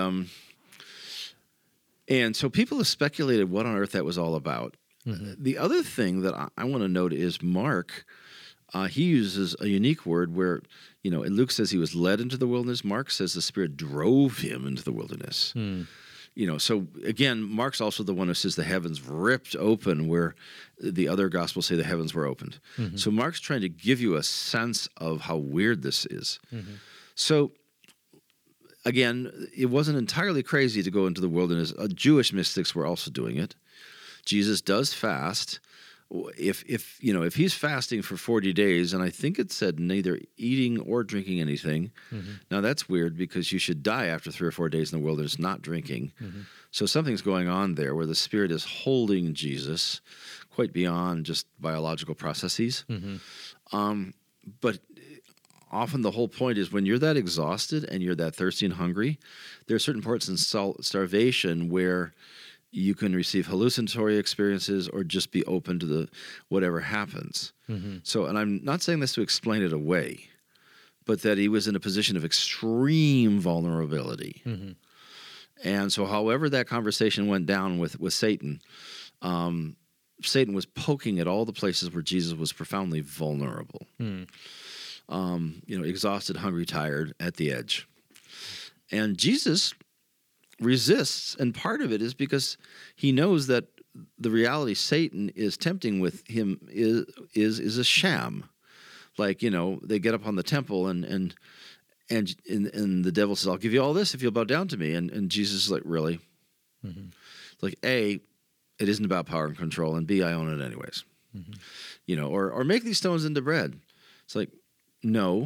so people have speculated what on earth that was all about. The other thing that I want to note is Mark, he uses a unique word where, Luke says he was led into the wilderness. Mark says the Spirit drove him into the wilderness. So again, Mark's also the one who says the heavens ripped open, where the other Gospels say the heavens were opened. So Mark's trying to give you a sense of how weird this is. So again, it wasn't entirely crazy to go into the wilderness. Jewish mystics were also doing it. Jesus does fast. If he's fasting for 40 days, and I think it said neither eating or drinking anything. Now that's weird because you should die after 3 or 4 days in the wilderness not drinking. So something's going on there where the Spirit is holding Jesus quite beyond just biological processes. But often the whole point is when you're that exhausted and you're that thirsty and hungry, there are certain parts in starvation where you can receive hallucinatory experiences or just be open to the whatever happens. So, and I'm not saying this to explain it away, but that he was in a position of extreme vulnerability. And so however that conversation went down with Satan, Satan was poking at all the places where Jesus was profoundly vulnerable. Exhausted, hungry, tired, at the edge. And Jesus resists, and part of it is because he knows that the reality Satan is tempting with him is a sham. Like, they get up on the temple and the devil says, "I'll give you all this if you'll bow down to me." And Jesus is like, "Really?" Like, A, it isn't about power and control, and B, I own it anyways. Or make these stones into bread. It's like, no.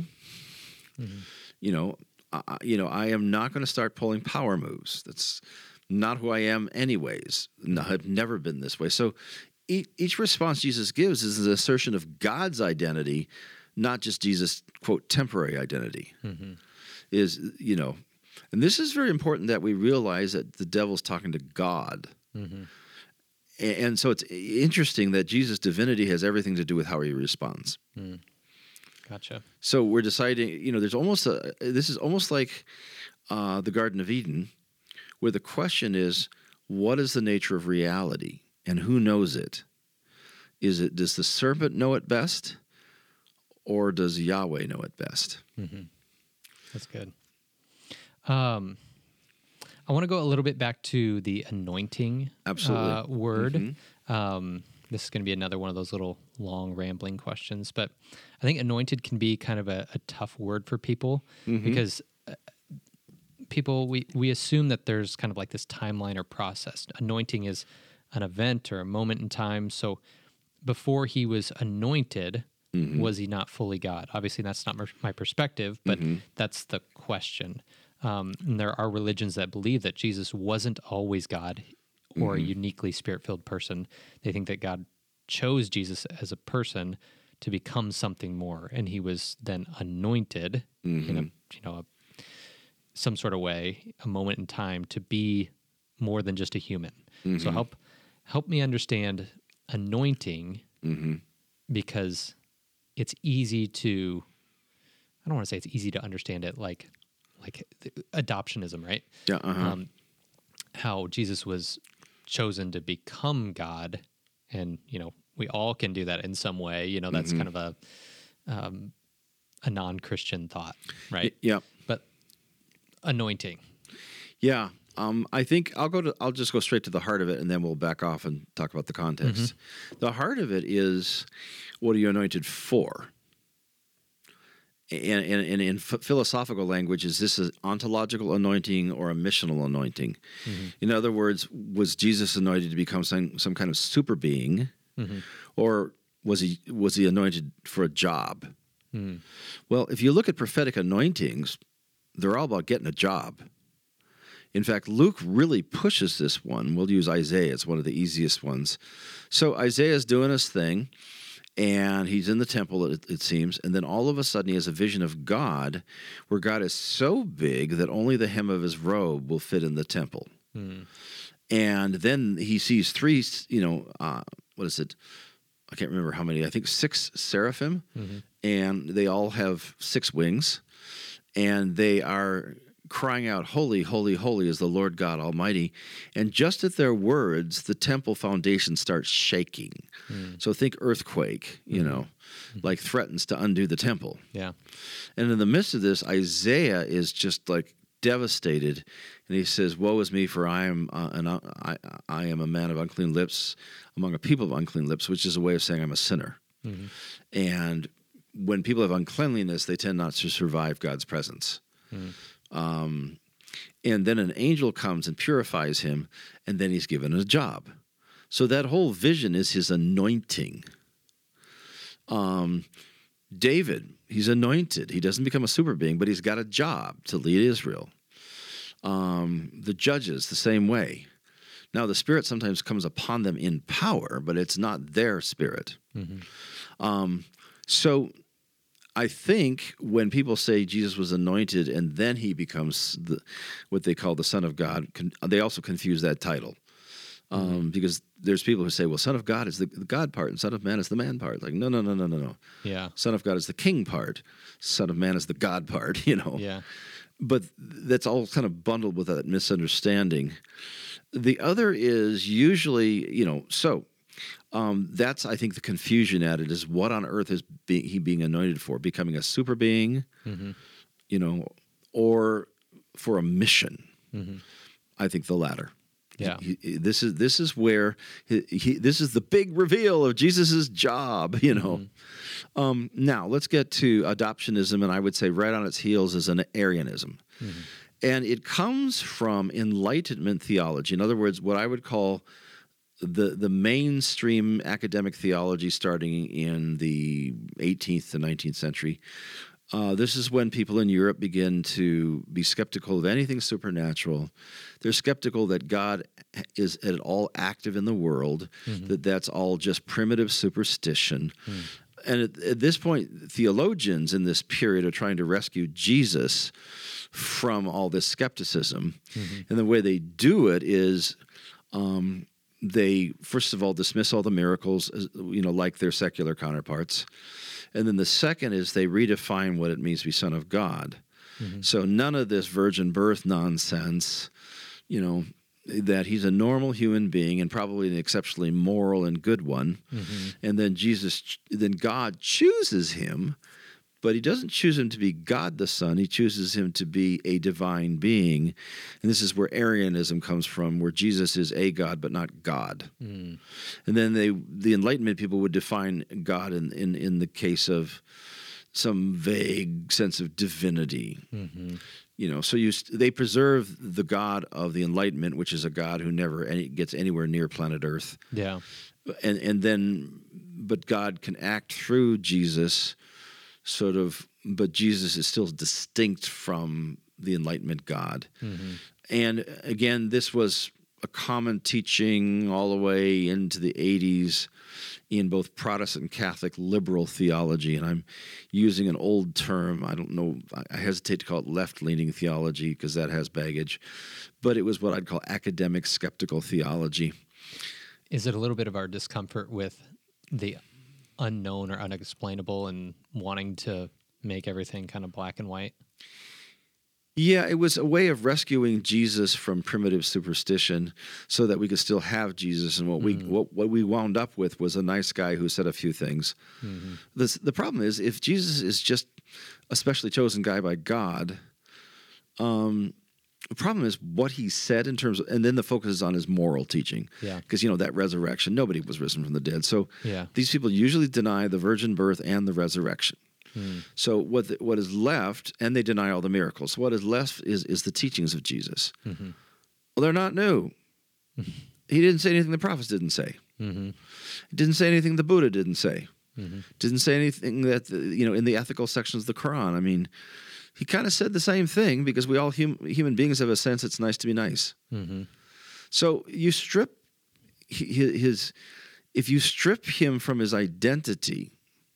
I am not going to start pulling power moves. That's not who I am anyways. No, I've never been this way. So each response Jesus gives is an assertion of God's identity, not just Jesus' quote temporary identity. And this is very important that we realize that the devil's talking to God. And so it's interesting that Jesus' divinity has everything to do with how he responds. Gotcha. So we're deciding, there's almost this is almost like the Garden of Eden, where the question is, what is the nature of reality and who knows it? Does the serpent know it best, or does Yahweh know it best? That's good. I want to go a little bit back to the anointing word. This is going to be another one of those little long rambling questions, but I think anointed can be kind of a tough word for people because people, we assume that there's kind of like this timeline or process. Anointing is an event or a moment in time. So before he was anointed, was he not fully God? Obviously, that's not my perspective, but that's the question. And there are religions that believe that Jesus wasn't always God or a uniquely spirit-filled person. They think that God chose Jesus as a person to become something more, and he was then anointed in some sort of way, a moment in time, to be more than just a human. So help me understand anointing, because it's easy to, I don't want to say it's easy to understand it like adoptionism, right? Yeah. How Jesus was chosen to become God, and we all can do that in some way. That's kind of a non-Christian thought, right? Yeah. But anointing. Yeah. I think I'll just go straight to the heart of it, and then we'll back off and talk about the context. The heart of it is, what are you anointed for? And in philosophical language, is this an ontological anointing or a missional anointing? In other words, was Jesus anointed to become some kind of super being, or was he anointed for a job? Well, if you look at prophetic anointings, they're all about getting a job. In fact, Luke really pushes this one. We'll use Isaiah. It's one of the easiest ones. So Isaiah's doing his thing, and he's in the temple, it seems, and then all of a sudden he has a vision of God, where God is so big that only the hem of his robe will fit in the temple. And then he sees three, what is it? I can't remember how many. I think 6 seraphim, and they all have 6 wings, and they are crying out, "Holy, holy, holy is the Lord God Almighty." And just at their words, the temple foundation starts shaking. So think earthquake, like threatens to undo the temple. Yeah. And in the midst of this, Isaiah is just like devastated, and he says, "Woe is me, for I am a man of unclean lips, among a people of unclean lips," which is a way of saying I'm a sinner. And when people have uncleanliness, they tend not to survive God's presence. And then an angel comes and purifies him, and then he's given a job. So that whole vision is his anointing. David, he's anointed. He doesn't become a super being, but he's got a job to lead Israel. The judges, the same way. Now, the Spirit sometimes comes upon them in power, but it's not their Spirit. So I think when people say Jesus was anointed and then he becomes what they call the Son of God, they also confuse that title. Because there's people who say, well, Son of God is the God part and Son of Man is the man part. Like, no. Yeah. Son of God is the king part. Son of Man is the God part, Yeah. But that's all kind of bundled with that misunderstanding. The other is usually, that's, I think, the confusion at it is what on earth is he being anointed for? Becoming a super being, or for a mission? I think the latter. Yeah. This is where this is the big reveal of Jesus's job. Now let's get to adoptionism, and I would say right on its heels is an Arianism, and it comes from Enlightenment theology. In other words, what I would call the mainstream academic theology starting in the 18th to 19th century. This is when people in Europe begin to be skeptical of anything supernatural. They're skeptical that God is at all active in the world, that's all just primitive superstition. And at this point, theologians in this period are trying to rescue Jesus from all this skepticism. And the way they do it is they, first of all, dismiss all the miracles, like their secular counterparts. And then the second is they redefine what it means to be Son of God. So none of this virgin birth nonsense, that he's a normal human being and probably an exceptionally moral and good one. And then God chooses him, but he doesn't choose him to be God the Son. He chooses him to be a divine being. And this is where Arianism comes from, where Jesus is a God, but not God. And then the Enlightenment people would define God in the case of some vague sense of divinity. So they preserve the God of the Enlightenment, which is a God who never gets anywhere near planet Earth. Yeah. But God can act through Jesus, but Jesus is still distinct from the Enlightenment God. And again, this was a common teaching all the way into the 80s in both Protestant and Catholic liberal theology. And I'm using an old term. I don't know. I hesitate to call it left-leaning theology because that has baggage. But it was what I'd call academic skeptical theology. Is it a little bit of our discomfort with the unknown or unexplainable and wanting to make everything kind of black and white? Yeah, it was a way of rescuing Jesus from primitive superstition so that we could still have Jesus. And what we wound up with was a nice guy who said a few things. The problem is, if Jesus is just a specially chosen guy by God, the problem is what he said in terms of, and then the focus is on his moral teaching. Yeah. Because, that resurrection, nobody was risen from the dead. So Yeah. these people usually deny the virgin birth and the resurrection. So what is left, and they deny all the miracles. So what is left is the teachings of Jesus. Well, they're not new. He didn't say anything the prophets didn't say. He didn't say anything the Buddha didn't say. Didn't say anything that in the ethical sections of the Quran. I mean, he kind of said the same thing because we all human beings have a sense it's nice to be nice. So you strip if you strip him from his identity,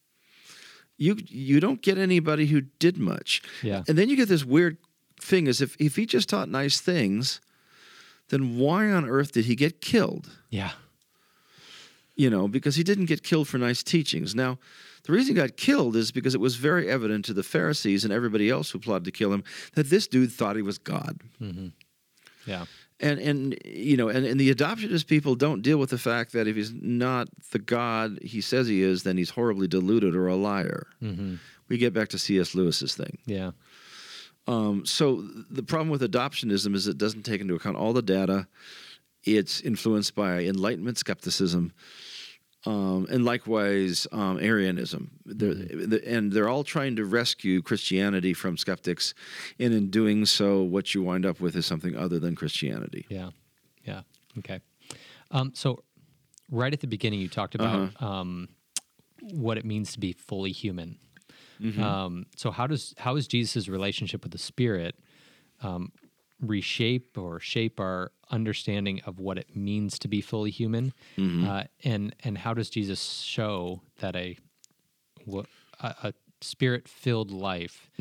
you don't get anybody who did much. Yeah. And then you get this weird thing is if he just taught nice things, then why on earth did he get killed? Yeah. Because he didn't get killed for nice teachings. Now, the reason he got killed is because it was very evident to the Pharisees and everybody else who plotted to kill him that this dude thought he was God. Yeah. And the adoptionist people don't deal with the fact that if he's not the God he says he is, then he's horribly deluded or a liar. We get back to C.S. Lewis's thing. Yeah. So the problem with adoptionism is it doesn't take into account all the data. It's influenced by Enlightenment skepticism, and likewise Arianism. They're all trying to rescue Christianity from skeptics, and in doing so, what you wind up with is something other than Christianity. Yeah. Yeah. Okay. So right at the beginning, you talked about what it means to be fully human. So how is Jesus' relationship with the Spirit reshape or shape our understanding of what it means to be fully human? And how does Jesus show that a Spirit-filled life,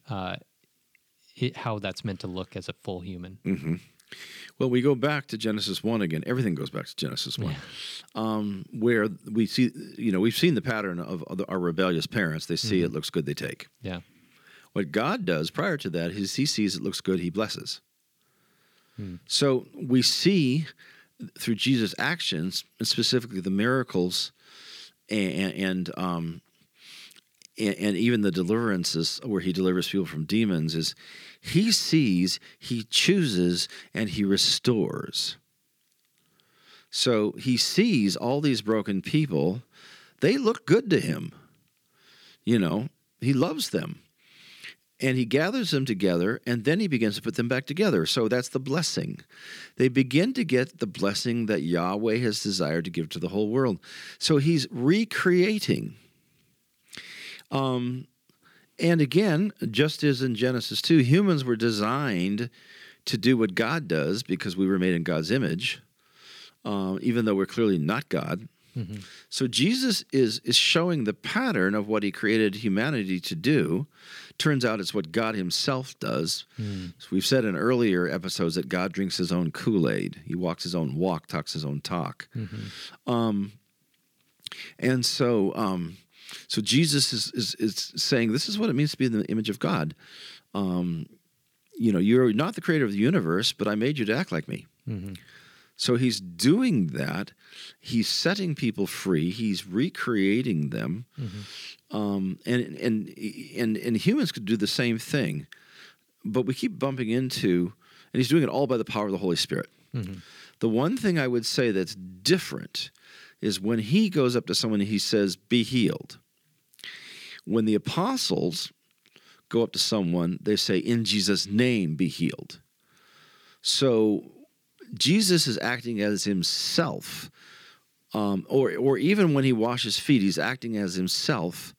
how that's meant to look as a full human? Well, we go back to Genesis 1 again. Everything goes back to Genesis 1, where we see, we've seen the pattern of our rebellious parents. They see it looks good, they take. Yeah. What God does prior to that is he sees it looks good, he blesses. So we see through Jesus' actions, and specifically the miracles and even the deliverances where he delivers people from demons, is he sees, he chooses, and he restores. So he sees all these broken people. They look good to him. He loves them. And he gathers them together, and then he begins to put them back together. So that's the blessing. They begin to get the blessing that Yahweh has desired to give to the whole world. So he's recreating. And again, just as in Genesis 2, humans were designed to do what God does because we were made in God's image, even though we're clearly not God. So Jesus is showing the pattern of what he created humanity to do. Turns out it's what God himself does. So we've said in earlier episodes that God drinks his own Kool-Aid. He walks his own walk, talks his own talk. And so Jesus is saying, this is what it means to be in the image of God. You're not the creator of the universe, but I made you to act like me. So he's doing that. He's setting people free. He's recreating them. And humans could do the same thing. But we keep bumping into, and he's doing it all by the power of the Holy Spirit. The one thing I would say that's different is when he goes up to someone and he says, be healed. When the apostles go up to someone, they say, in Jesus' name be healed. So Jesus is acting as himself, or even when he washes feet, he's acting as himself.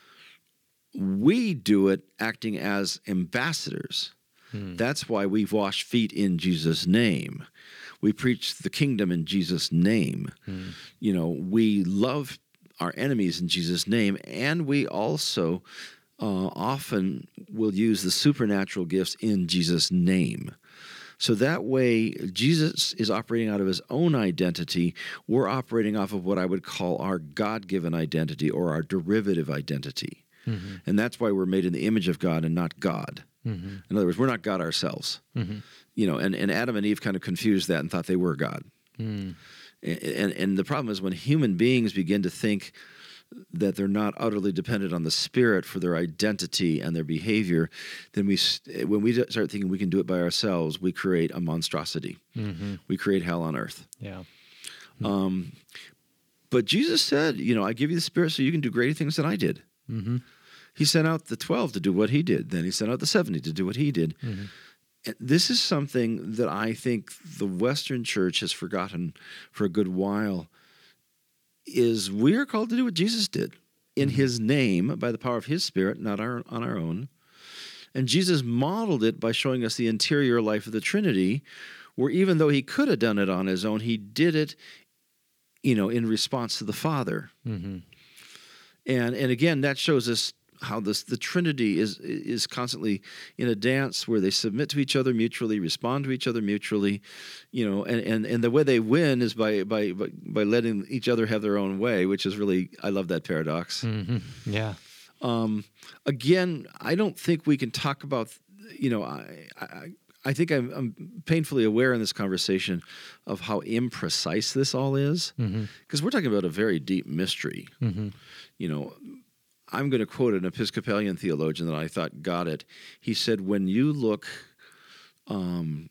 We do it acting as ambassadors. That's why we wash feet in Jesus' name. We preach the kingdom in Jesus' name. We love our enemies in Jesus' name, and we also often will use the supernatural gifts in Jesus' name. So that way, Jesus is operating out of his own identity. We're operating off of what I would call our God-given identity or our derivative identity. And that's why we're made in the image of God and not God. In other words, we're not God ourselves. And Adam and Eve kind of confused that and thought they were God. And the problem is when human beings begin to think that they're not utterly dependent on the Spirit for their identity and their behavior, then when we start thinking we can do it by ourselves, we create a monstrosity. We create hell on earth. Yeah. But Jesus said, I give you the Spirit so you can do greater things than I did. He sent out the 12 to do what he did. Then he sent out the 70 to do what he did. And this is something that I think the Western church has forgotten for a good while, is we are called to do what Jesus did in his name by the power of his Spirit, not on our own. And Jesus modeled it by showing us the interior life of the Trinity, where even though he could have done it on his own, he did it, in response to the Father. And again, that shows us how the Trinity is constantly in a dance where they submit to each other mutually, respond to each other mutually, and the way they win is by letting each other have their own way, which is really, I love that paradox. Yeah. Again, I don't think we can talk about, I think I'm painfully aware in this conversation of how imprecise this all is, because we're talking about a very deep mystery. I'm going to quote an Episcopalian theologian that I thought got it. He said, when you look, at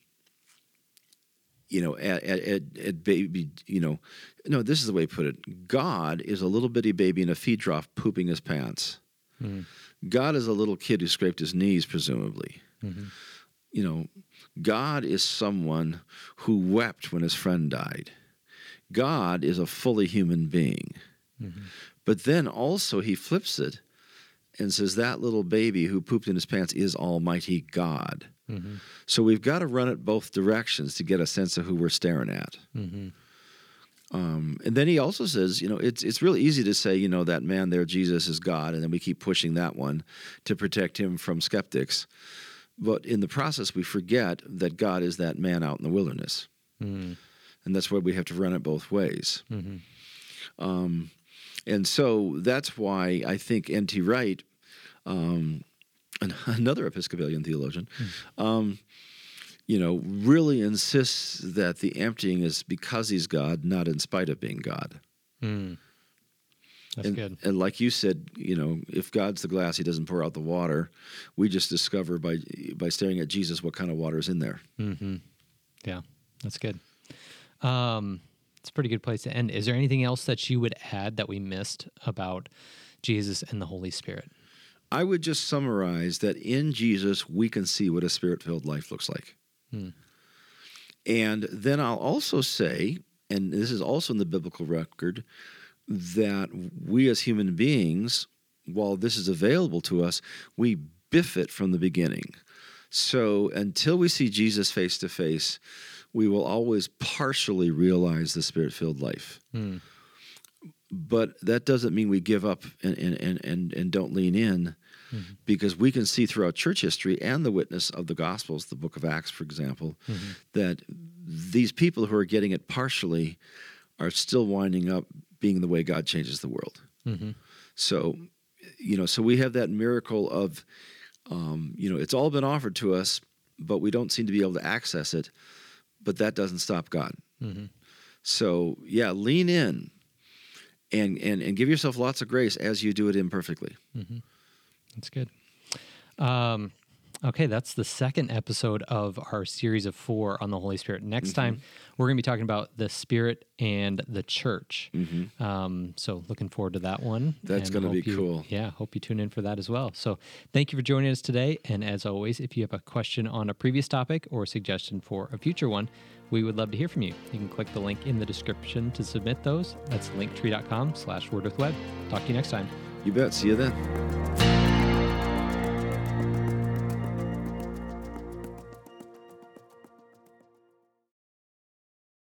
baby, no, this is the way he put it. God is a little bitty baby in a feed trough pooping his pants. God is a little kid who scraped his knees, presumably. God is someone who wept when his friend died. God is a fully human being. But then also he flips it and says that little baby who pooped in his pants is Almighty God. So we've got to run it both directions to get a sense of who we're staring at. And then he also says, it's really easy to say, that man there, Jesus, is God, and then we keep pushing that one to protect him from skeptics. But in the process, we forget that God is that man out in the wilderness. And that's why we have to run it both ways. And so that's why I think N.T. Wright, another Episcopalian theologian, really insists that the emptying is because he's God, not in spite of being God. That's good. And like you said, if God's the glass, he doesn't pour out the water. We just discover by staring at Jesus what kind of water is in there. Yeah, that's good. It's a pretty good place to end. Is there anything else that you would add that we missed about Jesus and the Holy Spirit? I would just summarize that in Jesus, we can see what a Spirit-filled life looks like. And then I'll also say, and this is also in the biblical record, that we as human beings, while this is available to us, we biff it from the beginning. So until we see Jesus face to face, we will always partially realize the Spirit-filled life. But that doesn't mean we give up and don't lean in, because we can see throughout church history and the witness of the Gospels, the book of Acts, for example, that these people who are getting it partially are still winding up being the way God changes the world. So, so we have that miracle of, it's all been offered to us, but we don't seem to be able to access it. But that doesn't stop God. So, lean in and give yourself lots of grace as you do it imperfectly. That's good. Okay, that's the second episode of our series of 4 on the Holy Spirit. Next time, we're going to be talking about the Spirit and the church. So looking forward to that one. That's going to be cool. Yeah, hope you tune in for that as well. So thank you for joining us today. And as always, if you have a question on a previous topic or a suggestion for a future one, we would love to hear from you. You can click the link in the description to submit those. That's linktree.com/wordwithweb. Talk to you next time. You bet. See you then.